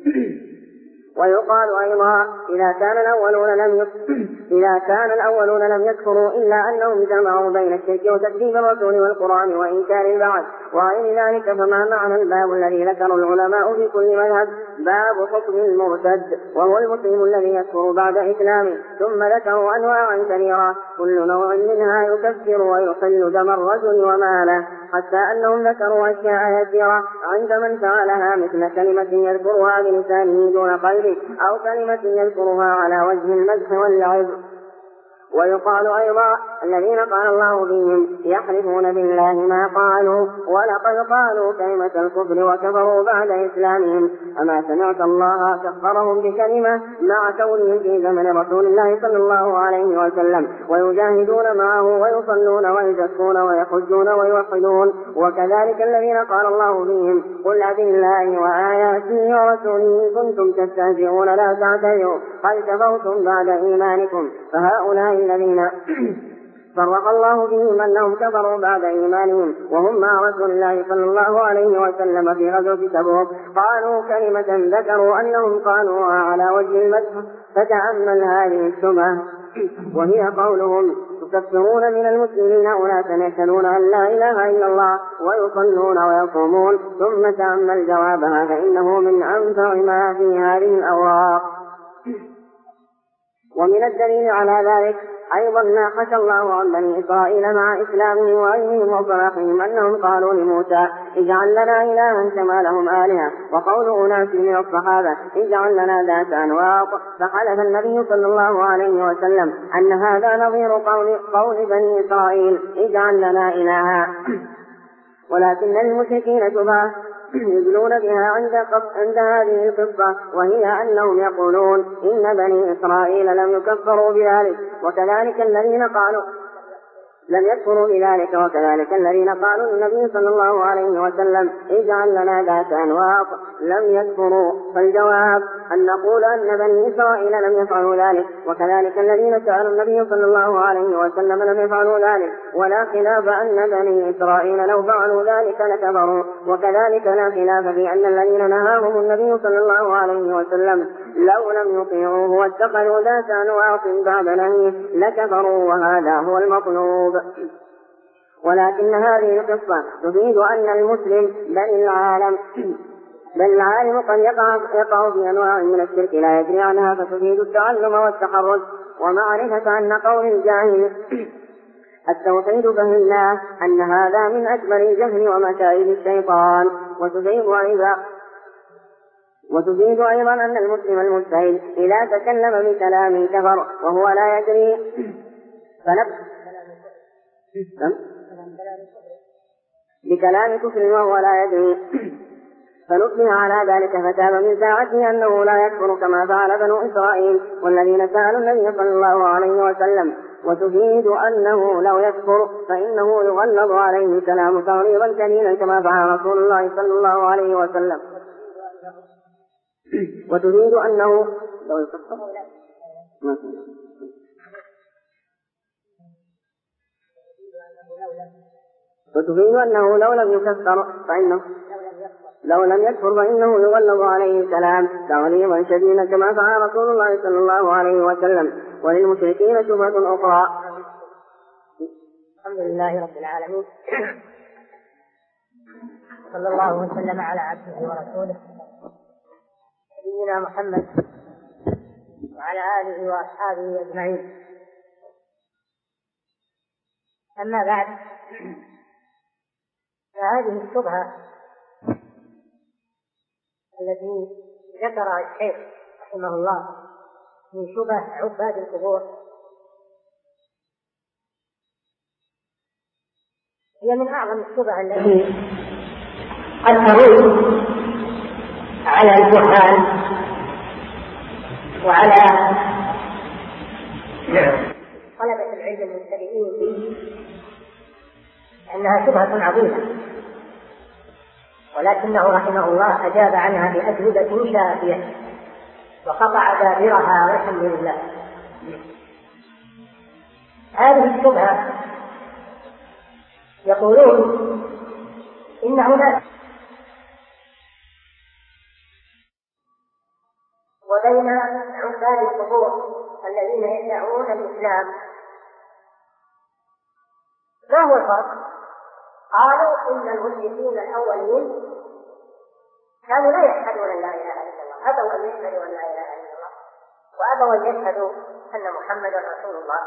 ويقال أيضا إذا كان الأولون لم إذا كان الأولون لم يكفروا إلا أنهم جمعوا بين الشرك وتكذيب الرسول والقرآن وإنكار البعث وغير ذلك، فما معنى الباب الذي ذكر العلماء في كل مذهب؟ باب حكم المرتد، وهو المسلم الذي يكفر بعد إسلامه. ثم ذكروا أنواعا كثيرة كل نوع منها يكفر ويحل دم الرجل وماله، حتى أنهم ذكروا أشياء يسيرة عند من فعلها مثل كلمة يذكرها بلسانه دون قلبه أو كلمة يذكرها على وجه المدح واللعب. ويقال أيضا الذين قال الله فيهم يحلفون بالله ما قالوا ولقد قالوا كلمة الكفر وكفروا بعد إسلامهم، أما سمعت الله كفرهم بكلمة مع كونهم في زمن رسول الله صلى الله عليه وسلم ويجاهدون معه ويصلون ويزكون ويحجون ويوحدون. وكذلك الذين قال الله فيهم قل أبالله وآياته ورسوله كنتم تستهزئون لا تعتذروا قد كفرتم بعد إيمانكم، فهؤلاء الذين فرق الله فيهم أنهم كفروا بعد إيمانهم وهم مع رسول الله صلى الله عليه وسلم في غزوة تبوك قالوا كلمة ذكروا أنهم قالوها على وجه المدح، فتأمل هذه الشبهة وهي قولهم تكفرون من المسلمين أناسا يشهدون أن لا إله إلا الله ويصلون ويصومون، ثم تأمل جوابها فإنه من أنفع ما في هذه الأوراق. ومن الدليل على ذلك أيضا ما حكى الله عن بني إسرائيل مع إسلامهم وعلمهم وصلاحهم أنهم قالوا لموسى اجعل لنا إلها كما لهم آلهة، وقول أناس من الصحابة اجعل لنا ذات أنواط، فحلف النبي صلى الله عليه وسلم أن هذا نظير قول, قول بني إسرائيل اجعل لنا إلها. ولكن المشركين شبهة يدلون بها عند, عند هذه القصة، وهي أنهم يقولون إن بني إسرائيل لم يكفروا بذلك، وكذلك الذين قالوا لم يكفروا بذلك وكذلك الذين قالوا النبي صلى الله عليه وسلم اجعل لنا ذات أنواط لم يكفروا. فالجواب أن نقول أن بني إسرائيل لم يفعلوا ذلك، وكذلك الذين سألوا النبي صلى الله عليه وسلم لم يفعلوا ذلك، ولا خلاف أن بني إسرائيل لو فعلوا ذلك لكفروا، وكذلك لا خلاف في أن الذين نهاهم النبي صلى الله عليه وسلم لو لم يطيعوه واتخذوا ذات أنواط بعد نهيه لكفروا، وهذا هو المطلوب. ولكن هذه القصة تفيد أن المسلم بل العالم بل العالم قد يقع, يقع في أنواع من الشرك لا يدري عنها، فتفيد التعلم والتحرز ومعرفة أن قول الجاهل التوحيد فهمناه أن هذا من أكبر الجهل ومكائد الشيطان. وتفيد أيضا وتفيد أيضا أن المسلم المجتهد إذا تكلم بكلام كفر وهو لا يدري فنبت بكلام كفر وهو لا يدري فنبه على ذلك فتاب من ساعته أنه لا يكفر كما فعل بنو إسرائيل والذين سألوا النبي صلى الله عليه وسلم. وتفيد أنه لو يكفر فإنه يغلظ عليه كلام تغليظا كثيرا كما فعل رسول الله صلى الله عليه وسلم. وتفيد أنه لو يكفر وتفيد أنه لو لم يكفر فإنه لو لم يكفر فإنه يغلظ عليه الكلام تغليظا شديدا كما فعل رسول الله صلى الله عليه وسلم. وللمشركين شبهة أخرى. الحمد لله رب العالمين، صلى الله وسلم على عبده ورسوله نبينا محمد وعلى آله وأصحابه أجمعين. أما بعد، فهذه الشبهة التي ذكرها الشيخ رحمه الله من شبه عباد القبور هي من أعظم الشبه التي قد تروج على الجهال وعلى طلبة العلم المبتدئين فيه، أنها شبهة عظيمة، ولكنه رحمه الله أجاب عنها بأجوبة شافية وقطع دابرها والحمد لله. هذه الشبهة يقولون إن هناك وبين عباد القبور الذين يدعون الإسلام ما هو الفرق؟ قالوا إن المشركين الأولين كانوا لا يشهدون أن لا إله إلا الله، أبوا أن يشهدوا أن لا إله إلا الله، وأبوا أن يشهدوا أن محمدا رسول الله،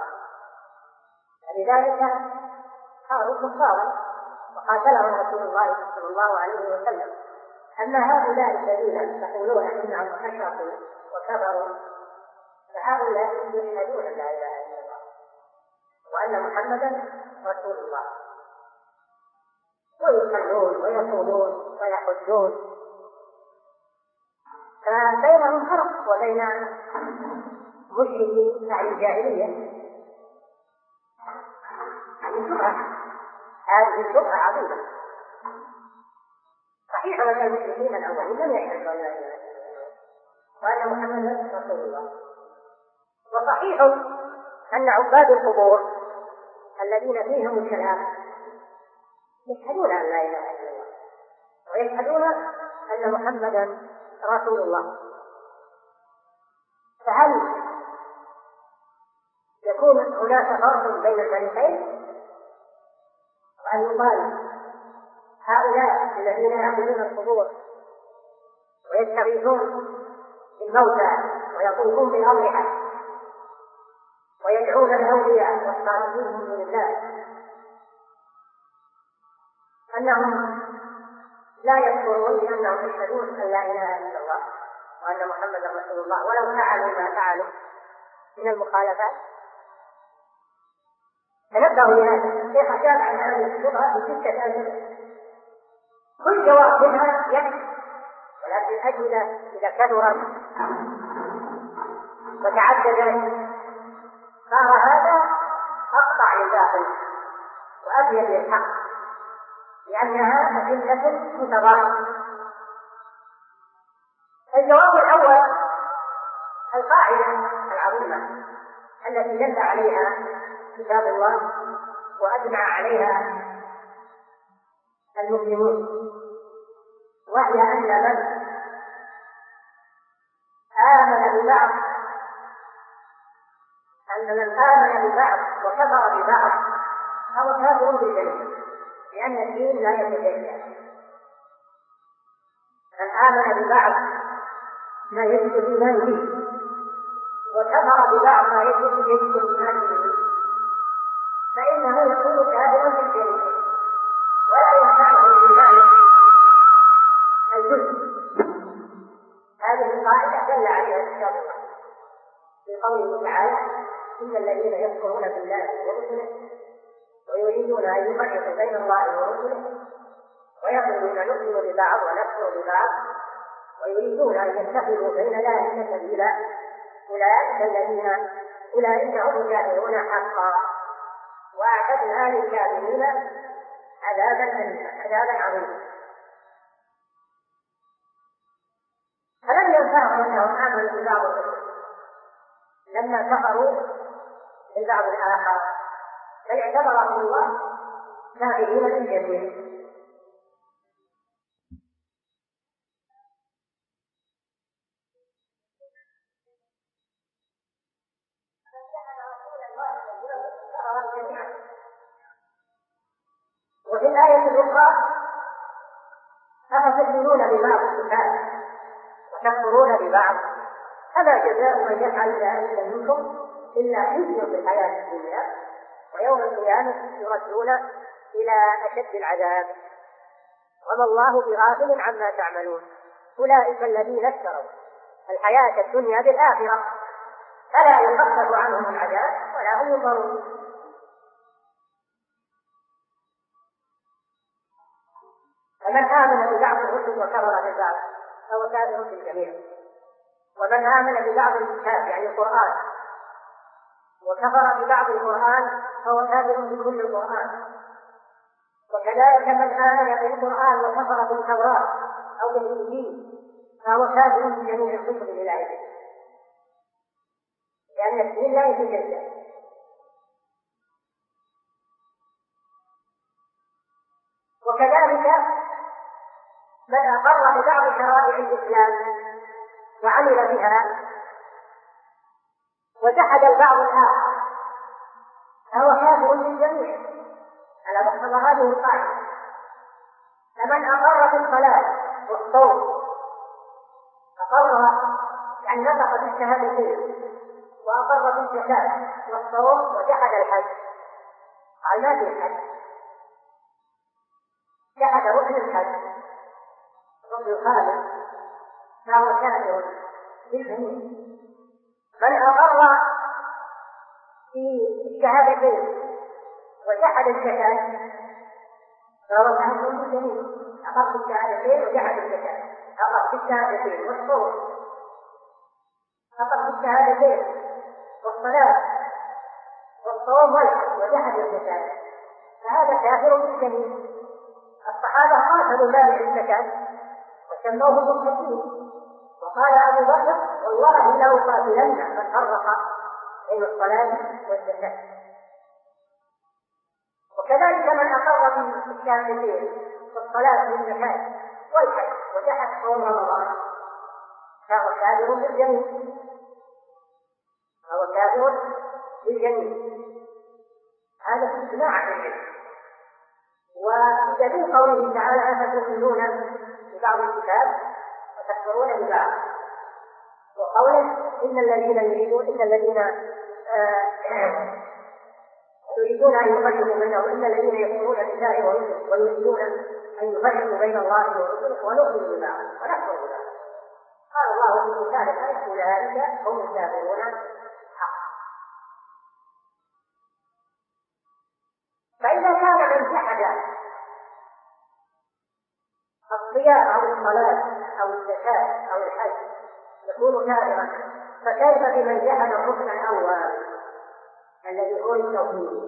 فلذلك صاروا كفارا وقاتلهم رسول الله صلى الله عليه وسلم. أما هؤلاء الذين يقولون إنهم أشركوا وكفروا فهؤلاء يشهدون أن لا إله إلا الله وأن محمدا رسول الله، ويصلون ويصومون ويحجون، فبينهم فرق وبين مشركي أهل الجاهلية. هذه الشبهة عظيمة. صحيح أن المشركين الأولين لم يشهدوا أن لا إله إلا الله وأن محمدا رسول الله، وصحيح أن عباد القبور الذين فيهم الكلام يشهدون أن لا إله إلا الله ويشهدون أن محمدا رسول الله، فهل يكون هناك فرق بين الفريقين؟ وأن يقال هؤلاء الذين يعبدون القبور ويستغيثون بالموتى ويطوفون بالأضرحة ويدعون الأولياء والصالحين من دون الله أنهم لا يكفرون لأنهم يشهدون أن لا إله إلا الله وأن محمدا رسول الله ولو فعلوا ما فعلوا من المخالفات؟ تنبهوا لهذا. الشيخ أجاب عن هذه الشبهة بستة أجوبة، كل جواب منها يكفي، ولكن الأجوبة إذا كثرت وتعددت صار هذا أقطع للباطل وأبين للحق، لأنها أدلة متضاربة. الجواب الأول القاعدة العظيمة التي دل عليها كتاب الله وأجمع عليها المسلمون، وهي أن من آمن ببعض أن من آمن ببعض وكفر ببعض فهو كافر بالجميع، لأن الدين لا يتجزأ. من آمن ببعض ما يجب الإيمان به وكفر ببعض ما يجب يجب الإيمان به فإنه يكون كافرا بالجميع ولا ينفعه الإيمان الجزء. هذه القاعدة دل عليها كتاب الله في قوله تعالى: إن الذين يكفرون بالله ورسله ويريدون أن يفرقوا بين الله ورسله ويقولون نؤمن ببعض ونكفر ببعض ويريدون أن يتخذوا بين ذلك سبيلا أولئك الذين أولئك هم الكافرون حقا وأعتدنا للكافرين عذابا أليما عذابا عظيما. فلم ينفعهم أنهم آمنوا ببعض الرسل لما كفروا بالبعض الآخر، بل اعتبرهم الله كافرين بالجميع. وفي الآية الأخرى أفتؤمنون ببعض الكتاب وتكفرون ببعض، فما جزاء من يفعل ذلك منكم إلا خزي في الحياة الدنيا ويوم القيامة يردون إلى أشد العذاب وما الله بغافل عما تعملون. أولئك الذين اشتروا الحياة الدنيا بالآخرة فلا يخفف عنهم العذاب ولا هم ينظرون. فمن آمن ببعض الرسل وكفر ببعض فهو كافر بالجميع، ومن آمن ببعض الكتاب يعني القرآن وكفر ببعض القرآن فهو كافر بكل القرآن. وكذلك من آمن بالقرآن وكفر بالتوراة أو بالإنجيل فهو كافر بجميع الكتب الإلهية، لأن الدين لا يتجدد. وكذلك من أقر ببعض شرائع الإسلام وعمل بها وجحد البعض الآخر فهو كافر بالجميع على مقتضى هذه القاعدة. فمن أقر بالصلاة والصوم أقرها يعني نطق بالشهادتين وأقر بالزكاة والصوم وجحد الحج قال ما في الحج، جحد ركن الحج ركن الخامس فهو كافر بالجميع. من أقر في الشهادتين وجحد الزكاة فهو كافر بالجميع، أقر في الشهادتين وجحد الزكاة، أقر في الشهادتين والصوم، أقر في الشهادتين والصلاة والصوم والحج وجحد الزكاة، فهذا كافر بالجميع. الصحابة قاتلوا مانع الزكاة وسموه مرتدين، وقال أبو بكر والله لا أقاتلن من فرق بين الصلاة والزكاة. وكذلك من أقر بالشهادتين والصلاة والزكاة والحج وجحد صوم رمضان فهو كافر بالجميع، فهو كافر بالجميع. هذا في إجماع العلم. وبدليل قوله تعالى أفتؤمنون ببعض الكتاب وتكفرون ببعض، وقوله إن الذين يريدون إن الذين آه يريدون أن يفرقوا بينهم إن الذين يكفرون بالله ورسله ويريدون أن يفرقوا بين الله ورسله ونؤمن ببعض ونكفر ببعض. قال الله في كتابه أن أولئك هم الكافرون حقا. فإذا كان من جحد الصيام أو الصلاة أو الزكاة أو الحج يكون كافرا، فكيف بمن جحد الركن الأول الذي هو التوحيد؟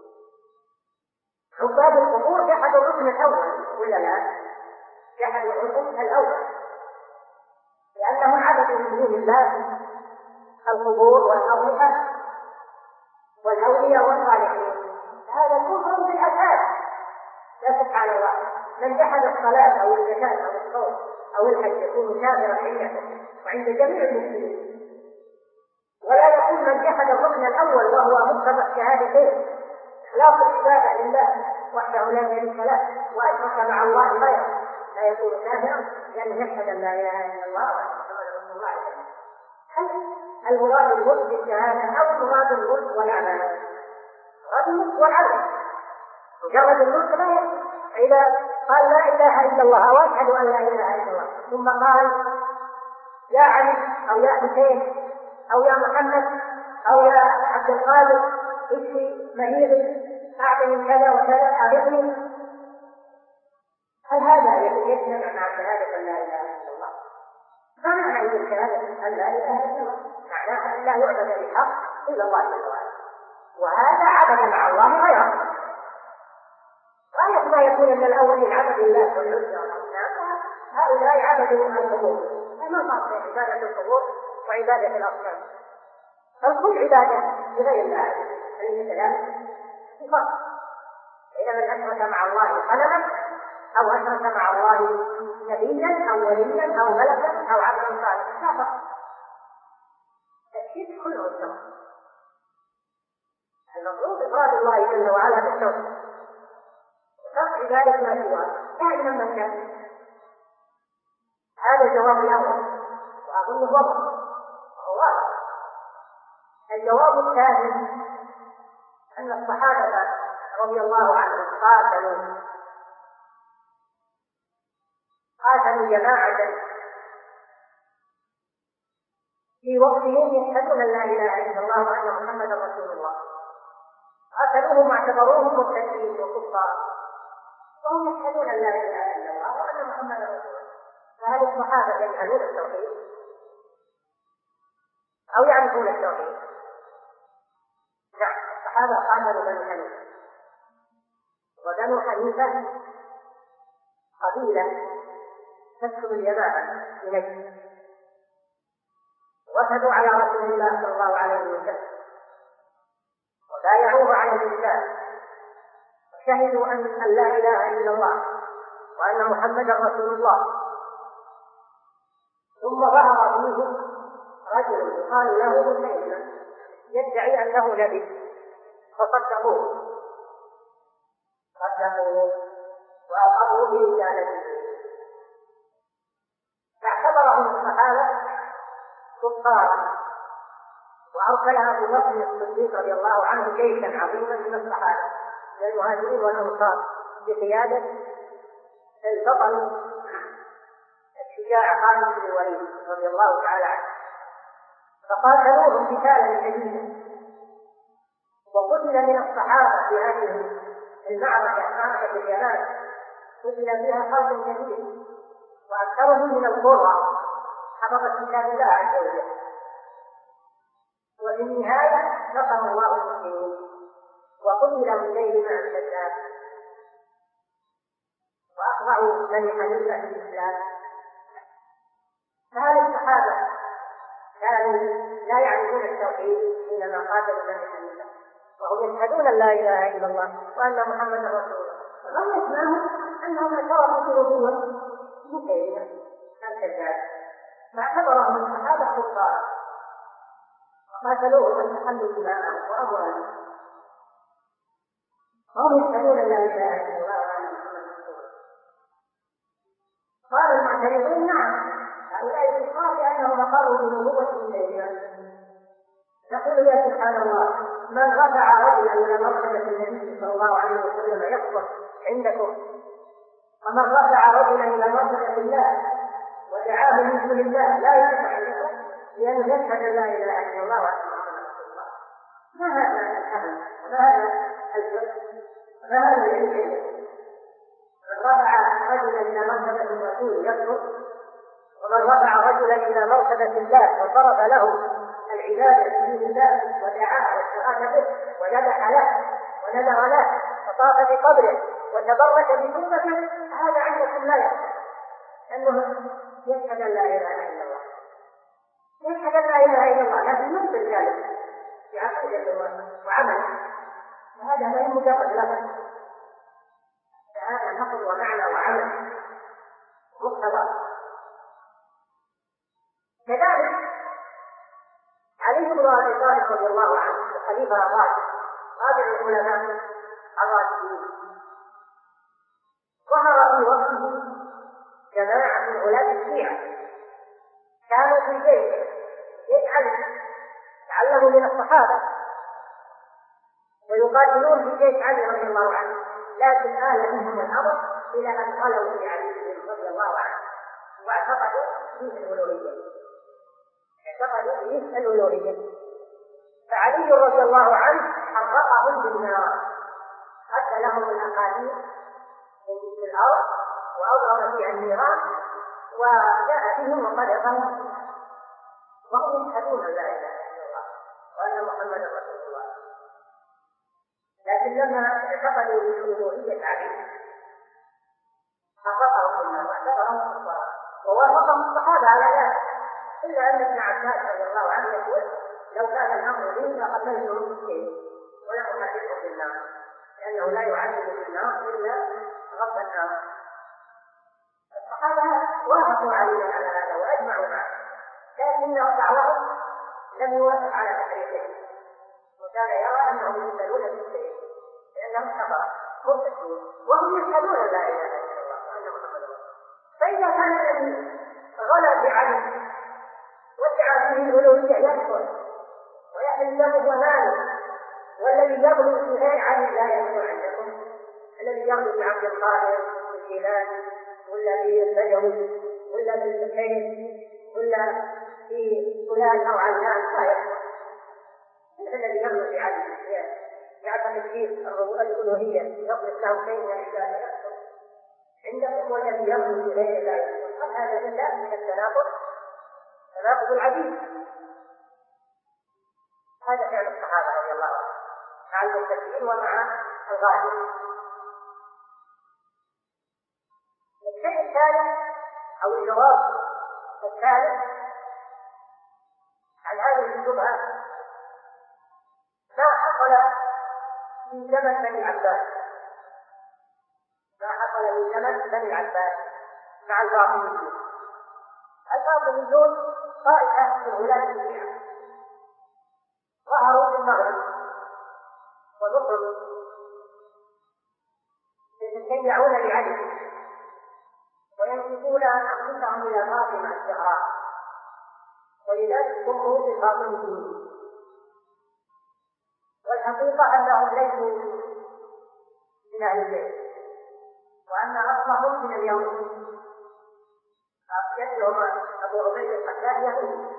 عباد القبور جحدوا الركن الأول ولا لا؟ جحدوا الركن الأول لأنهم عبدوا من دون الله القبور والأضرحة والأولياء والصالحين، هذا كفر بالأساس. لا سبحان الله، من جحد الصلاة أو الزكاة أو الصوم أو الحج يكون كافرا عنده وعند جميع المسلمين. ولا يكون من جحد الركن الأول وهو مقتضى الشهادتين إخلاص العبادة لله وحده لا شريك له وأشرك مع الله غيره لا يكون كافرا لأنه يشهد أن لا إله إلا الله وأن رسول الله عليه وسلم. هل المراد الملك بالشهادة أو المراد الملك والعمل؟ مراد الملك والعمل. مجرد الملك لا يكفي. إذا قال لا إله إلا الله وأشهد أن لا إله إلا الله ثم قال يا علي أو يا حسين أو يا محمد أو يا عبد القادر اشفي مريضي أعطني كذا وكذا أعرفني، هل هذا يجمع مع شهادة أن لا إله إلا الله؟ ما معنى يقول شهادة أن لا إله إلا الله؟ معناها أن لا يعبد بحق إلا الله جل وعلا، وهذا عبد مع الله غيره. غاية ما يكون أن الأولين عبد الله والعزى والأصنام، هؤلاء عبدوا القبور، فما فرق بين عبادة القبور وعبادة الأصنام؟ فالكل عبادة لغير الله عليه السلام فرق. إذا من أشرك مع الله قلما أو أشرك مع الله نبيا أو وليا أو ملكا أو عبدا صالحا لا فرق. الشرك كله سواء. المفروض إفراد الله جل وعلا بالتوحيد فرق عبادة ما سواه دائما من كان. هذا الجواب الأول. أظن وضع وهو واضح. الجواب الثاني أن الصحابة رضي الله عنهم قاتلوا قاتلوا جماعة في وقتهم يشهدون أن لا إله إلا الله وأن محمدا رسول الله، قاتلوهم واعتبروهم مرتدين وكفار وهم يشهدون أن لا إله إلا الله وأن محمدا رسول الله. فهل الصحابة يجهلون التوحيد أو يعرفون التوحيد؟ نعم، الصحابة قاتلوا بني حنيفة، وبنو حنيفة قبيلة تسكن اليمامة في نجد، وفدوا على رسول الله صلى الله عليه وسلم وبايعوه على الإسلام وشهدوا أن لا إله إلا الله وأن محمدا رسول الله. ثم ظهر فيهم رجل يقال له مسيلمة يدعي أنه نبي فصدقوه صدقوه وأقروا برسالته، فاعتبرهم الصحابة كفارا، وأرسل أبو بكر الصديق رضي الله عنه جيشا عظيما من الصحابة من المهاجرين والأنصار بقيادة البطل الشجاع خالد بن الوليد رضي الله تعالى عنه، فقاتلوهم قتالا شديدا. وقتل من الصحابة في هذه المعركة معركة اليمامة قتل فيها خالد كثير، وأكثرهم من القرى حفظ كتاب الله عز وجل. وفي النهاية نصر الله المسلمين وقتل مسيلمة الكذاب وأخضعوا بني حنيفة في الإسلام. فهذه الصحابة كانوا لا يعرفون التوحيد حينما قاتلوا بني حنيفة، وهم يشهدون أن لا إله إلا الله وأن محمدا رسول الله، وهم يسمعون أنهم اعترفوا بنبوة مسيلمة الكذاب، فاعتبرهم الصحابة كفارا وقاتلوهم واستحلوا دماءهم وأموالهم وهم يشهدون أن لا إله إلا الله وأن محمدا رسول الله. قال المعترضون نعم، هؤلاء الكفار لأنهم أقروا بنبوة مسيلمة. نقول يا سبحان الله، من رفع رجلا إلى مرتبة النبي صلى الله عليه وسلم يكفر عندكم، ومن رفع رجلا إلى مرتبة الله ودعاه من دون الله لا ينفع عندكم لأنه يشهد أن لا إله إلا الله وأن محمدا رسول الله. ما هذا الحمل؟ ما هذا الفقه؟ ما هذا العلم؟ من رفع رجلا إلى مرتبة الرسول يكفر، ومن رفع رجلا إلى مرتبة الله وصرف له العبادة من الله ودعاه واستغاث به وذبح له ونذر له وطاف بقبره وتبرك بتوبته، هذا عندكم لا يكفر، لأنه يشهد أن لا إله إلا الله، يشهد أن لا إله إلا الله، لكن ينزل ذلك في عقيدته وعمله، وهذا لا مجرد لفظ، فهذا نقل ومعنى وعمل مقتضى. كذلك علي بن أبي طالب رضي الله عنه الخليفة الراشد رابع العلماء الراشدين، ظهر في وقته جماعة من غلاة الشيعة كانوا في جيش جيش علي، تعلموا من الصحابة ويقاتلون في جيش علي رضي الله عنه، لكن آل منهم الأمر إلى أن غلوا في علي رضي الله عنه واعتقدوا فيه الألوهية اعتقدوا فيه الألوهية فعلي رضي الله عنه حرقهم بالنار، حتى لهم الأقاليم في الأرض وأضرب فيها النيران وجاء بهم وقذفهم وهم يشهدون أن لا إله إلا الله وأن محمدا رسول الله. لكن لما اعتقدوا بالألوهية عليه حرقهم بالنار واعتبرهم كفارا ووافقهم الصحابة على ذلك، إلا أن ابن عباس رضي الله عنه يقول لو كان الأمر لي لقتلتهم بالسيف ولم أحرقهم بالنار، لأنه لا يعذب بالنار إلا رب النار. الصحابة وافقوا علينا على هذا وأجمعوا معه، لكن بعضهم لم يوافق على تحريقه وكان يرى أنهم يسألون بالسيف لأنهم كفروا مرتدون وهم يشهدون لا إله إلا الله وأن محمدا رسول الله. فإذا كان الذي غلى بعلي به الألوهية يكفر ويحل له وماله، والذي يغلو في غير عدل لا يكفر عندكم، الذي يغلو في عبد القادر والجيلاني ولا في البدوي ولا في الحسين ولا في فلان أو علان لا يكفر. الذي يغلو في عدل يعتقد فيه الألوهية يغلو له شيء من الإسلام يكفر عندكم، والذي يغلو في غير لا يكفر. هذا إلا من التناقض، تناقض العديد. هذا فعل الصحابة رضي الله عنهم مع المتقين ومع الغالين. الشيء الثالث أو الجواب الثالث عن هذه الشبهة ما حصل في زمن بني العباس، ما حصل في زمن بني العباس مع الباطنيين. الباطنيون طائفة من ولاة الشيعة ظهروا في المغرب ومصر يتشيعون لعلي وينسبون انفسهم الى فاطمه الزهراء، ولذلك سموا بالفاطميين. والحقيقه انهم ليسوا من اهل البيت، وان اصلهم من اليهود. يدعو ابو عبيد الحسان يهودي،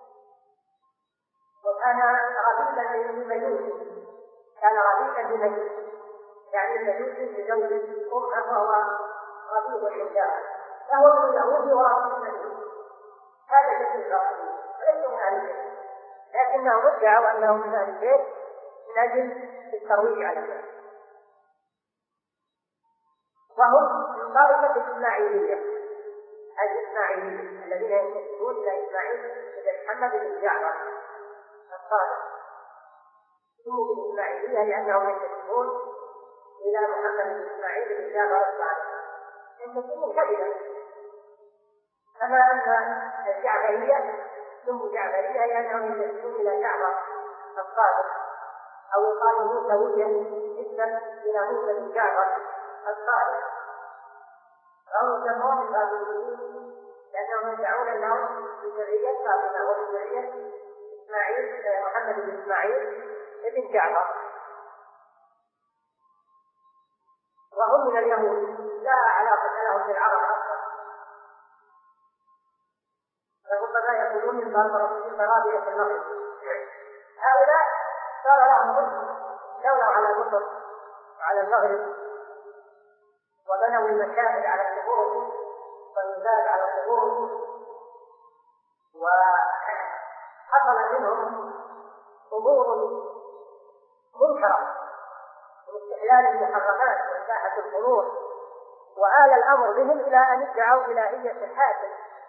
وكان رفيقا للمجوس، كان رفيقا للمجوس، يعني المجوس بزوج امه وهو رفيق الحجاب، فهو من اليهود ورفيق المجوس. هذا جد الرسول وليس من اهل البيت، لكنهم ادعوا انهم من اهل البيت من اجل الترويج على الناس. وهم من طائفه الاسماعيليه، الاسماعيليين الذين ينتسبون الى اسماعيل بن محمد بن جعفر الصادق، سموا بالاسماعيليه لانهم ينتسبون الى محمد بن اسماعيل بن جعفر الصادق، ينتسبون كذبا. كما ان الجعفريه سموا جعفريه لانهم ينتسبون الى جعفر الصادق، او يقال موسويه نسبه الى موسى بن جعفر الصادق، أو يسمون الباطنيين لأنهم يدعون أنهم بذرية فاطمة وبذرية إسماعيل محمد بن إسماعيل بن جعفر، وهم من اليهود لا علاقة لهم بالعرب أصلا. فربما يقولون من برابية في المغرب. هؤلاء صار لهم ملك، دولة على مصر وعلى المغرب، وبنوا المشاهد على القبور والمزاد على القبور، وحصل منهم امور منكره من استحلال المحرمات وإباحة الفروع، وآل الامر بهم الى ان ادعوا الهيه الحاكم.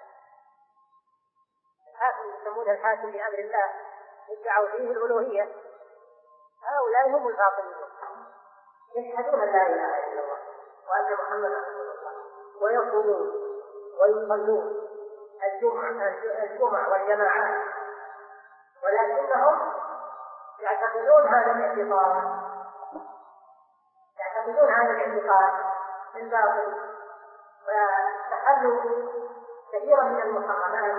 الحاكم يسمونه الحاكم بامر الله، ادعوا فيه الالوهيه. هؤلاء هم الباطنيون، يشهدون لا اله الا الله وأن محمد رسول الله، ويصومون ويصلون الجمعة الجمعة والجماعات، ولكنهم يعتقدون هذا الاعتقاد يعتقدون هذا الاعتقاد من باطل، وتحلوا كثيرا من المحرمات،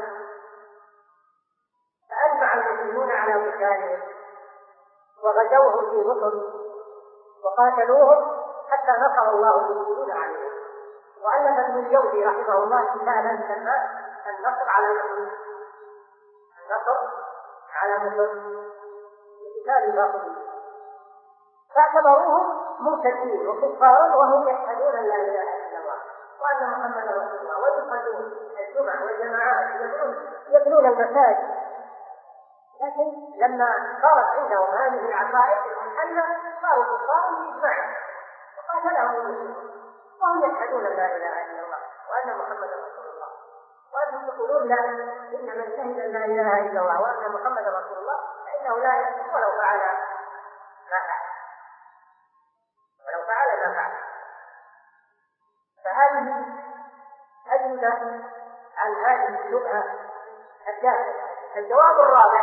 فأجمع المسلمون على قتالهم وغزوهم في مصر وقاتلوهم حتى نصر الله المسلمين عليهم. وألف ابن الجوزي رحمه الله كتابا سماه النصر على مصر، النصر على مصر بكتاب الباطنيين، فاعتبروهم مرتدين وكفارا وهم يشهدون ان لا اله الا الله وان محمدا رسول الله، ويصلون الجمعه والجماعات، يبنون المساجد. لكن لما صارت عندهم هذه العقائد المحلة صاروا كفارا باجماعهم وقاتلهم المسلمون، وهم يشهدون ان لا اله الا الله وان محمدا رسول الله، وانهم يقولون لا ان من شهد ان لا اله الا الله وان محمدا رسول الله فانه لا يكفر ولو فعل ما فعل ولو فعل ما فعل. فهذه أجوبة عن هذه الشبهة الداخلة. الجواب الرابع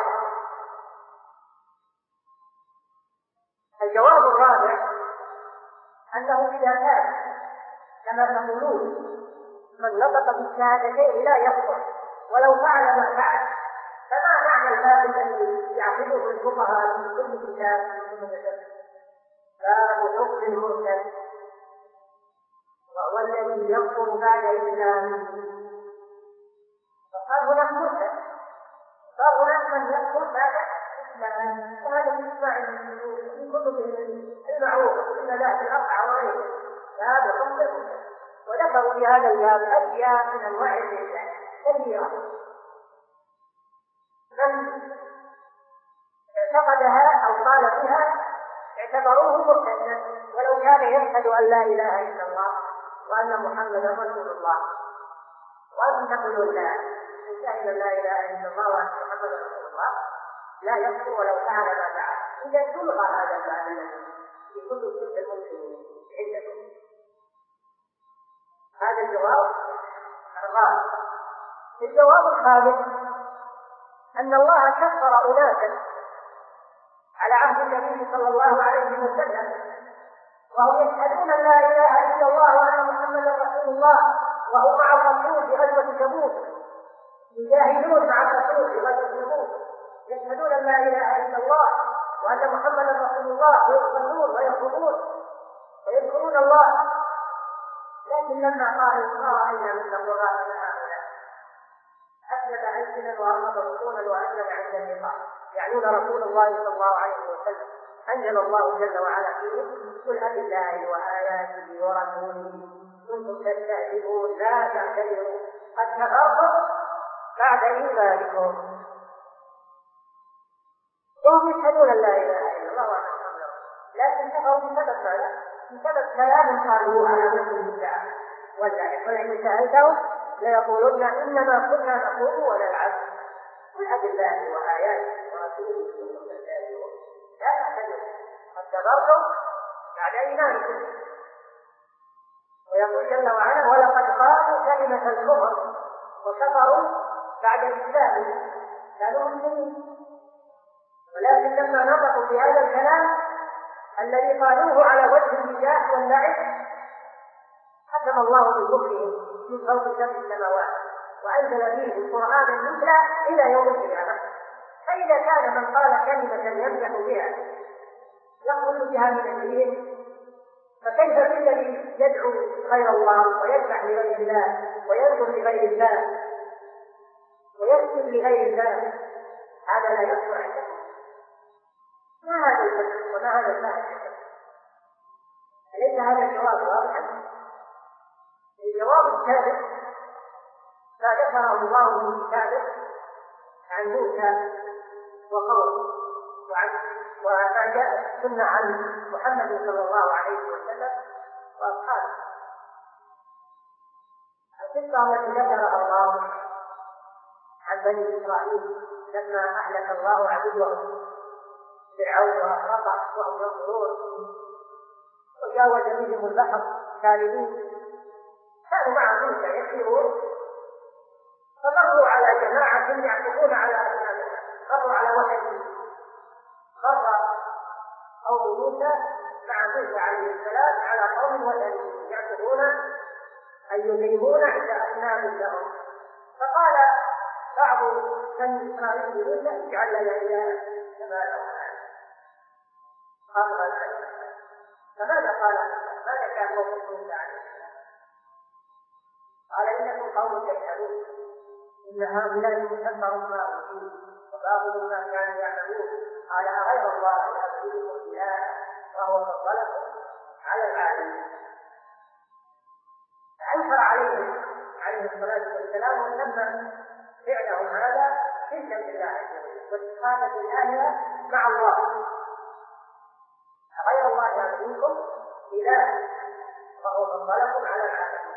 الجواب الرابع أنه إذا كان كما تقولون من نطق بالشهادتين لا يكفر ولو فعل ما فعل، فما معنى الباب الذي يعقده الفقهاء من كل كتاب من باب حكم المرتد وهو الذي يكفر بعد إسلامه. فقال هناك مرتد، صار هناك من يكفر بعد إسلامه، وهذا يسمع في كتب المعروفة إن لا في الأربعة وغيره باب حكم المرتد. وذكروا في هذا الباب أشياء من أنواع الردة كثيرة، من اعتقدها أو قال بها اعتبروه مرتدا ولو كان يشهد أن لا إله إلا الله وأن محمدا رسول الله، وأن تقولون لا شهد لا إله إلا الله وأن محمدا رسول الله لا يكفر ولو فعل ما فعل. إذا تلغى هذا الباب في كتب فقه المسلمين عندكم. هذا الجواب الرابع. الجواب الخامس أن الله كفر أناسا على عهد النبي صلى الله عليه وسلم وهم يشهدون أن لا إله إلا الله وأن محمدا رسول الله، وهم مع الرسول في غزوة تبوك يجاهدون مع الرسول في غزوة تبوك يشهدون أن لا إله إلا الله وأن محمدا رسول الله ويصلون ويصومون ويذكرون الله، لكن لما قالوا ما رأينا مثل قرآن هؤلاء أسلم ألسنا وأرمض بطونا وأسلم عند اللقاء يعنون رسول الله صلى الله عليه وسلم. أنزل الله جل وعلا فيه قل أبالله وآياته ورسوله كنتم تستهزئون لا تعتذروا قد كفرتم بعد إيمانكم. وهم يشهدون أن لا إله إلا الله وأن محمدا رسول الله، لكن كفروا بسبب ماذا؟ بسبب كلام قالوا على مثل البدع واللعب. ولئن سألتهم ليقولن إنما كنا نخوض ونلعب قل أبالله وآياته ورسوله كنتم تستهزئون لا تعتذروا قد كفرتم بعد إيمانكم. ويقول جل وعلا ولقد قالوا كلمة الكفر وكفروا بعد الإسلام كانوا مسلمين، ولكن لما نطقوا بهذا الكلام الذي قالوه على وجه المزاح واللعب حكم الله بكفرهم من فوق سبع السماوات وأنزل فيهم قرآنا يتلى إلى يوم القيامة. فإذا كان من قال كلمة يمدح بها يخرج بها من الدين، فكيف بالذي يدعو غير الله ويذبح لغير الله وينظر لغير الله ويسجد لغير الله؟ هذا لا يصلح عنده. ما هذا الفكر وما هذا الفهم؟ أليس هذا الجواب واضحا؟ الجواب الثالث ما ذكره الله من كتابه عن موسى وقومه وعن وما جاء السنة عن محمد صلى الله عليه وسلم وأصحابه. القصة التي ذكرها الله عن بني إسرائيل لما أهلك الله عدوهم فرعون وأغرقه وهم ينظرون وجاوز بهم البحر كاملين، كانوا مع موسى يسيرون فمروا على جماعة يعكفون على أصنامهم، مروا على وثن خر قوم موسى مع موسى عليه السلام على قوم وثنيين يعكفون أي يقيمون عند أصنام لهم. فقال بعض بني إسرائيل لموسى اجعل لنا إلها كما لهم قال غير. فماذا قال؟ ماذا كان موقف موسى عليه السلام؟ قال إنكم قوم تجهلون إن هؤلاء مكفر ما أوتوا وباطل ما كانوا يعملون. قال أغير الله يأتيكم إلها وهو فضلكم على العالمين. فأنكر عليهم عليه الصلاة والسلام وسمى فعلهم هذا شركا بالله عز وجل واستخافة الآلهة مع الله. غير الله يأتيكم إله وهو فضلكم على العالمين.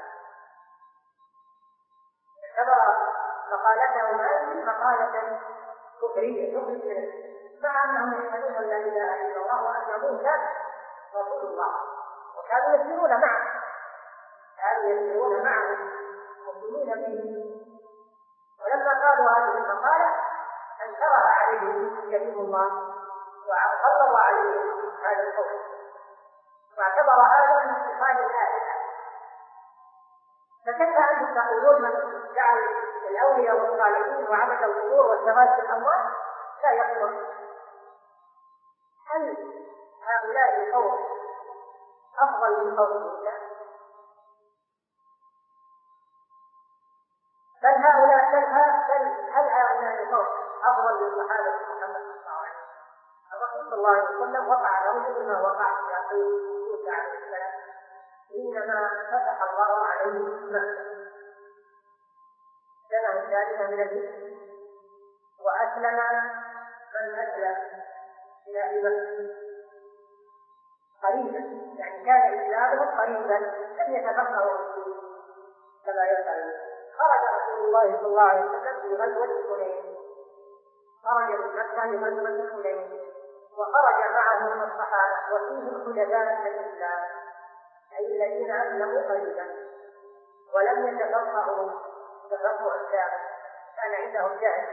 اعتبر مقالتهم هذه مقالة كفرية تخرج مع أنهم يشهدون أن لا إله إلا الله وأن موسى رسول الله وكانوا يسيرون معه كانوا يسيرون معه مؤمنين به. ولما قالوا هذه المقالة أنكرها عليهم كريم الله وغلظ عليهم هذا القول واعتبر هذا من صفات الآلهة. فكيف أنتم تقولون من جعل الأولياء والصالحين وعبد القبور والزواج في الأموال لا يكفر؟ هل هؤلاء القوم أفضل من قوم موسى؟ بل هؤلاء بل هل هؤلاء القوم أفضل من صحابة محمد صلى الله عليه وسلم؟ الرسول صلى الله عليه وسلم وقع له مثل ما وقع في عقيل موسى عليه السلام حينما فتح الله عليه مكة سنة الثالثة من الهجرة، وأسلم من أسلم إلى مكة قريبا، يعني كان إسلامه قريبا لم يتفقهوا كما يفعل. خرج رسول الله صلى الله عليه وسلم في غزوة حنين، خرج من مكة لغزوة حنين وخرج معه الصحابة وفيهم خلفاء الإسلام أي الذين أسلموا قريبا ولم يتفقهوا تفقه الكامل، كان عندهم جهل.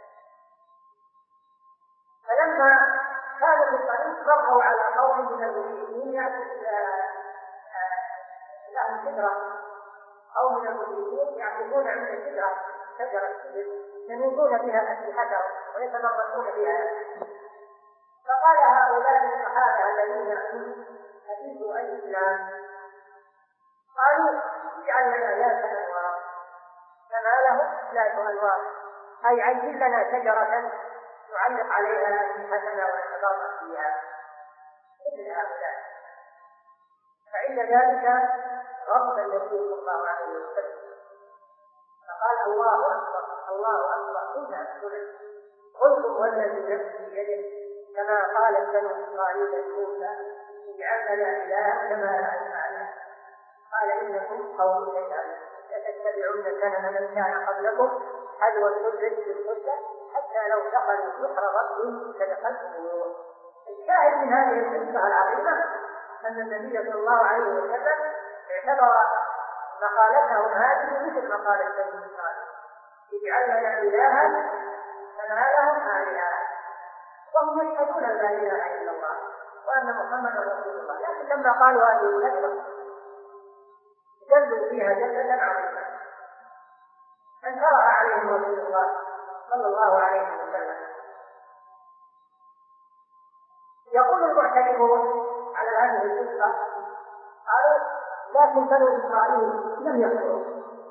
فلما كانوا في الطريق مروا على قوم من المشركين لهم شجرة، أو من المشركين يعكفون عند الشجرة شجرة الشجر ينوبون بها أسلحتهم ويتمرسون بها. فقال هؤلاء الصحابة الذين أتيتوا الإسلام قالوا اجعل لنا ذات أنوار فما لهم ذات أنوار، أي عجل لنا شجرة نعلق عليها أسلحتنا ونتبرك فيها مثل هؤلاء. فعند ذلك غضب النبي صلى الله عليه وسلم فقال الله أكبر الله أكبر إنا أسلم قلتم والذي نفسي بيده كما قال بنو إسرائيل لموسى اجعل لنا إلها كما أنفعنا. قال إنكم قوم تجهلون لتتبعون سنن من كان قبلكم حذو السدة بالسدة حتى لو دخلوا بحر ربهم لدخلتموه. الشاهد من هذه القصة العظيمة أن النبي صلى الله عليه وسلم اعتبر مقالتهم هذه مثل مقالة بني إسرائيل اجعل لنا إلها كما لهم آلهة، وهم يشهدون أن لا إله إلا الله وأن محمدا رسول الله، لكن لما قالوا هذه الكلمة جلوا فيها جلة عظيمة انكرها عليهم رسول الله صلى الله عليه وسلم. يقول المعترضون على هذه القصة قالوا لكن بنو إسرائيل لم يكفروا،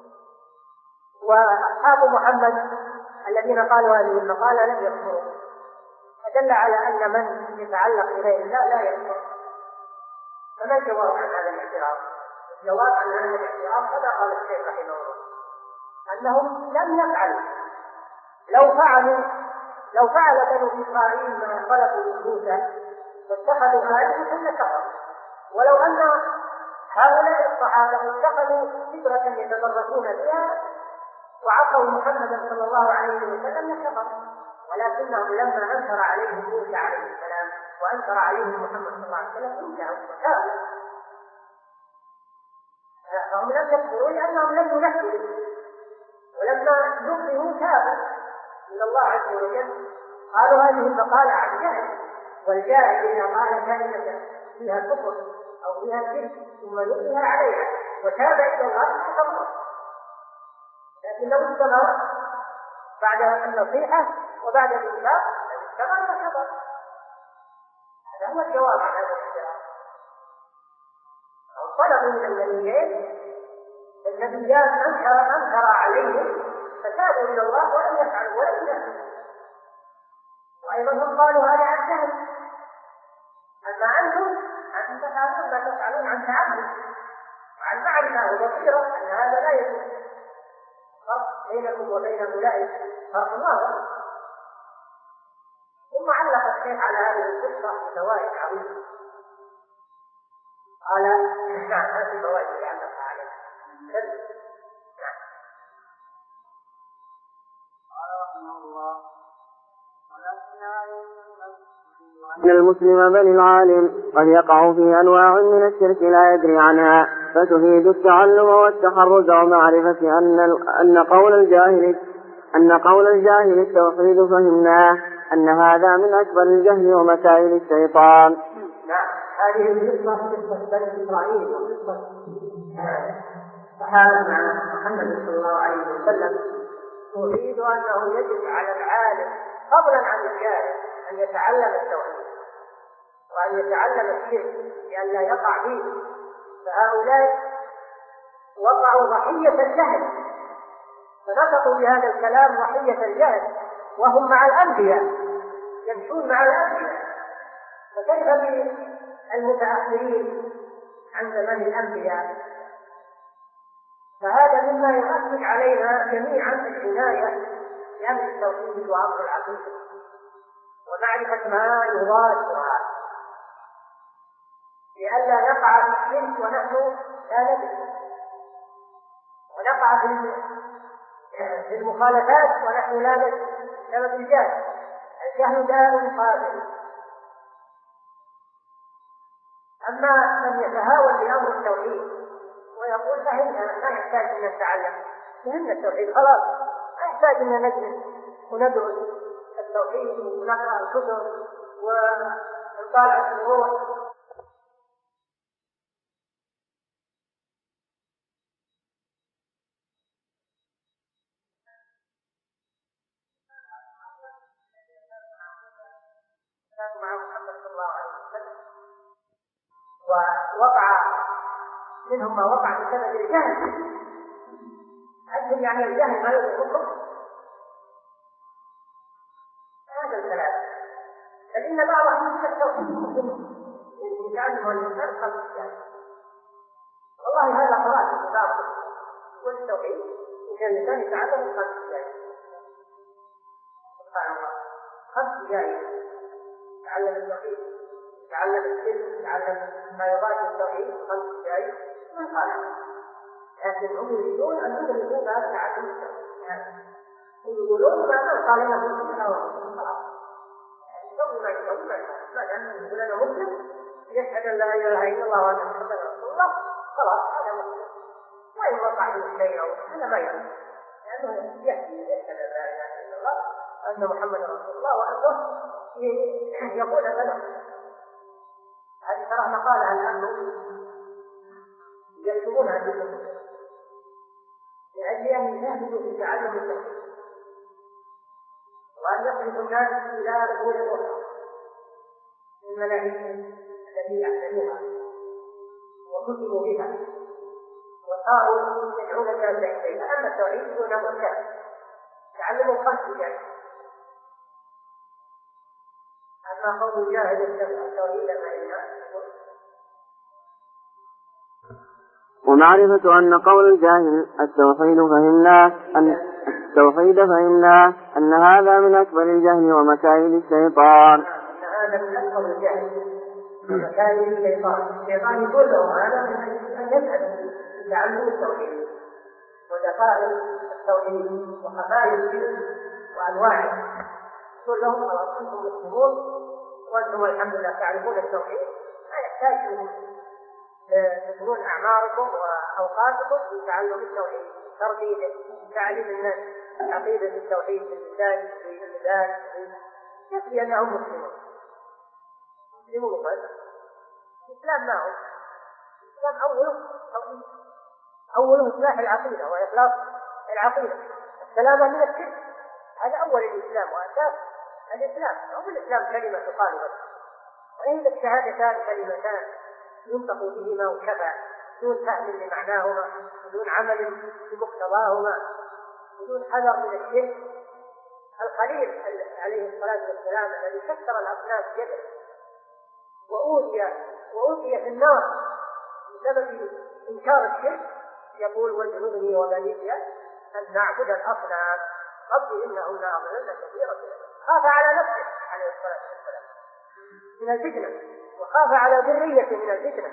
وأصحاب محمد الذين قالوا هذه المقالة لم يكفروا، فدل على أن من يتعلق بغير الله لا يكفر. فما الجواب عن هذا الاعتراض؟ الجواب عن هذا الاعتراض كما قال الشيخ رحمه الله أنهم لم يفعلوا. لو فعلوا لو فعل بنو إسرائيل ما خلقوا من موسى واتخذوا آلهة لكفروا، ولو أن هؤلاء الصحابة اتخذوا فكرة يتبركون بها وعصوا محمدا صلى الله عليه وسلم لكفروا، ولكنهم لما أنكر عليهم موسى عليه السلام وأنكر عليهم محمد صلى الله عليه وسلم انتهوا وتابوا، فهم لم يكفروا لأنهم لم ينفذوا، ولما نكرهوا تابوا إلى الله عز وجل. قالوا هذه المقالة عن جهل، والجاهل إذا قال كلمة فيها كفر أو فيها شرك ثم نكره عليها وتاب إلى الله فكفر، لكن لو استمر بعد النصيحة وبعد الإنكار استمر فكفر. هذا هو الجواب عن هذا الاعتراض. طلبوا من النبيين النبيان أنكر أنكر عليهم فتابوا إلى الله ولم يفعلوا ولم يفعلوا. وأيضا هم قالوا هذا عن جهل، أما أنتم أن تفعلون ما تفعلون عن تعمد وعن معرفة وبصيرة أن هذا لا يجوز. فرق بينكم وبين أولئك فرق واضح. ثم علق الشيخ على هذه القصة بفوائد عظيمة. قال نعم هذه فوائد علق عليها. قال رحمه الله أن المسلم بل العالم قد يقع في أنواع من الشرك لا يدري عنها، فتفيد التعلم والتحرز ومعرفة أن أن قول الجاهل أن قول الجاهل التوحيد فهمناه أن هذا من أكبر الجهل ومسائل الشيطان. نعم هذه القصة قصة بني إسرائيل وقصة تحالف مع محمد صلى الله عليه وسلم تريد أنه يجب على العالم فضلا عن الجاهل أن يتعلم التوحيد وأن يتعلم الشرك لئلا يقع فيه. فهؤلاء وقعوا ضحية الجهل فنطقوا بهذا الكلام ضحية الجهل وهم مع الأنبياء يمشون مع الأنبياء، فكيف بالمتأخرين عن زمن الأنبياء؟ فهذا مما يؤكد علينا جميعا العناية بأمر التوحيد وأمر العقيدة ومعرفة ما يضادها لئلا نقع في الشرك ونحن لا ندري، ونقع في المخالفات ونحن لا ندري بسبب الجهل. الجهل داء قاتل. أما من يتهاون بأمر التوحيد ويقول فهمنا ما يحتاج أن نتعلم، فهمنا التوحيد خلاص، ما يحتاج أن نجلس وندرس التوحيد ونقرأ الكتب ونطالع الروح. مع محمد صلى الله عليه وسلم ووقع منهم ما وقع بسبب الجهل. أجل يعني الجهل ما يدرككم هذا الكلام، فإن بعضهم من التوحيد ممكن يتعلم الإنسان خلق الجهل. والله هذا خلاص في بعض والتوحيد إن كان الإنسان يتعلم خلق الجهل. سبحان الله، خلق الجهل، يتعلم التوحيد، يتعلم الشرك، يتعلم ما يضاد التوحيد خلق الجهل من قال. لكن هم يريدون أن يدركوا بهذا التعلم التوحيد، يقولون ما قال لنا مسلم أو خلاص يسوي ما يسوي ما يسوي، ما دام يقول أنا مسلم يشهد أن لا إله إلا الله وأن محمدا رسول الله خلاص هذا مسلم. وإن وقع له شيء أو هذا ما يهم، لأنه يحكي يشهد أن لا إله إلا الله وأن محمدا رسول الله وأنه يقول لنا. هذه ترى مقالة الآن يكتبونها في الكتب لأجل أن يجاهدوا في تعلم التوحيد وأن يخرجوا الناس إلى أمور أخرى من المناهج التي أحسنوها وكتبوا بها وصاروا يدعون الناس إليها. أما التوحيد دون مركز تعلموا الخمس جاهد. أما قول جاهد التوحيد فإنه ومعرفة أن قول الجاهل التوحيد فهمنا أن التوحيد فهمنا أن هذا من أكبر الجهل ومكائد الشيطان. أن هذا من أكبر الجهل ومكائد الشيطان. الشيطان يقول له هذا من أن يسأل تعلم التوحيد ودقائق التوحيد وخفايا الشرك وأنواعه. يقول لهم خلاص أنتم مسلمون وأنتم الحمد لله تعرفون التوحيد، ما يحتاج منكم تدخلون أعماركم وأوقاتكم في تعلم التوحيد، تربيته، تعليم الناس عقيدة التوحيد باللسان باللسان يكفي أنهم مسلمون. مسلمون بس الإسلام ما هو الإسلام أوله توحيد، أوله إصلاح العقيدة وإخلاص العقيدة، السلامة من الشرك، هذا أول الإسلام وأساس الإسلام. أول الإسلام كلمة تقال بس، وإذا الشهادتان كلمتان ينطق بهما وكفى بدون فهم لمعناهما، بدون عمل بمقتضاهما، بدون حذر من الشرك. الخليل عليه الصلاة والسلام الذي كسر الأصنام بيده وأوذي وأوذي في النار بسبب إنكار الشرك يقول واجنبني وبني أن نعبد الأصنام ربي إنهن أضللن كثيرا. خاف على نفسه عليه الصلاة والسلام من الفتنة وخاف على ذريته من الفتنة.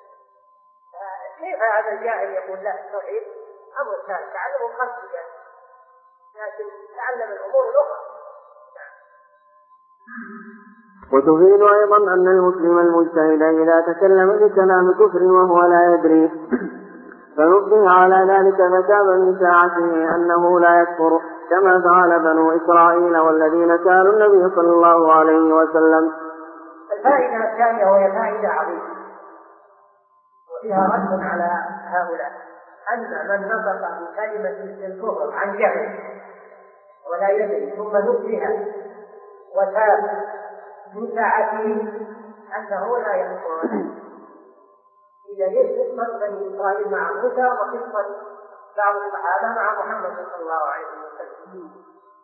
كيف هذا الجاهل يقول لا التوحيد أمر ثالث تعلم الخمس جاهل لكن تعلم الأمور الأخرى. وتفيد أيضا أن المسلم المجتهد إذا تكلم بكلام كفر وهو لا يدري فنبه على ذلك فتاب من ساعته أنه لا يكفر كما فعل بنو إسرائيل والذين سألوا النبي صلى الله عليه وسلم. الفائدة الثانية وهي فائدة عظيمة وفيها رد على هؤلاء أن من نطق بكلمة الكفر عن جهل ولا يدري ثم نكرها وتاب من ساعته أنه لا يكفر. إذا جئت قصة بني إسرائيل مع موسى وقصة بعض الصحابة مع محمد صلى الله عليه وسلم.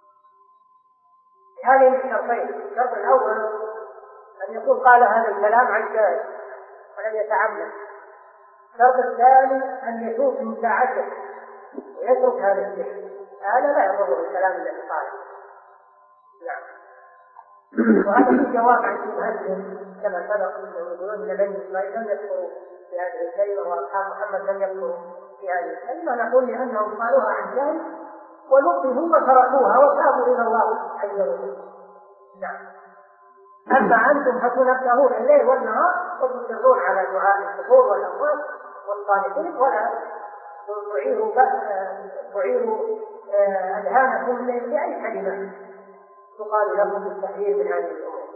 هذه الشرطين: الشرط الأول أن يكون قال هذا الكلام عن جهل ولم يتعمد. الشرط الثاني أن يتوب من ساعته ويترك هذا الشيء، هذا لا يضر الكلام الذي قاله. نعم. وهذا في جواب عن المهزم كما سبق انه يقولون ان بني اسرائيل لم يذكروا في هذه الكلمه واصحاب محمد لم يذكروا في هذه الكلمه، نقول لانهم قالوها عن جهل ونقذوا وتركوها وتابوا الى الله عز وجل. نعم. اما انتم فتنبهون الليل والنهار وتصرون على دعاء القبور والاموات والصالحين ولا تعيروا تعيروا اذهانكم لاي كلمه تقال لكم بالتحرير من هذه الامور.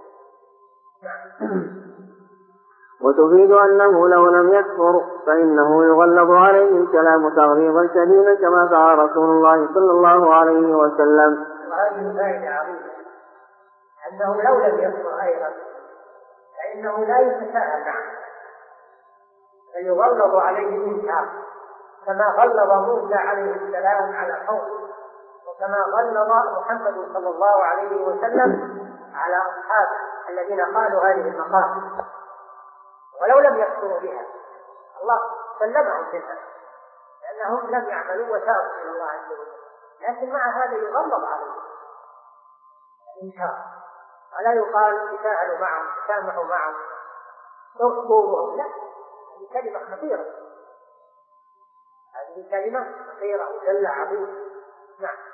وتفيد أنه لو لم يكفر فإنه يغلظ عليه الكلام تغليظا شديدا كما فعل رسول الله صلى الله عليه وسلم. وهذه فائدة عظيمة، أنه لو لم يكفر أيضا فإنه لا يتساهل معه، فيغلظ عليه الإنكار كما غلظ موسى عليه السلام على قومه، وكما غلظ محمد صلى الله عليه وسلم على أصحابه الذين قالوا هذه المقال. ولو لم يكفروا بها الله سلمهم منها لأنهم لم يعملوا وتابوا إلى الله عز وجل، لكن مع هذا يغلظ عليهم الإنكار، ولا يقال تساهلوا معهم تسامحوا معهم تغفروا، لا، هذه كلمة خطيرة، هذه كلمة خطيرة وجل عظيم. نعم.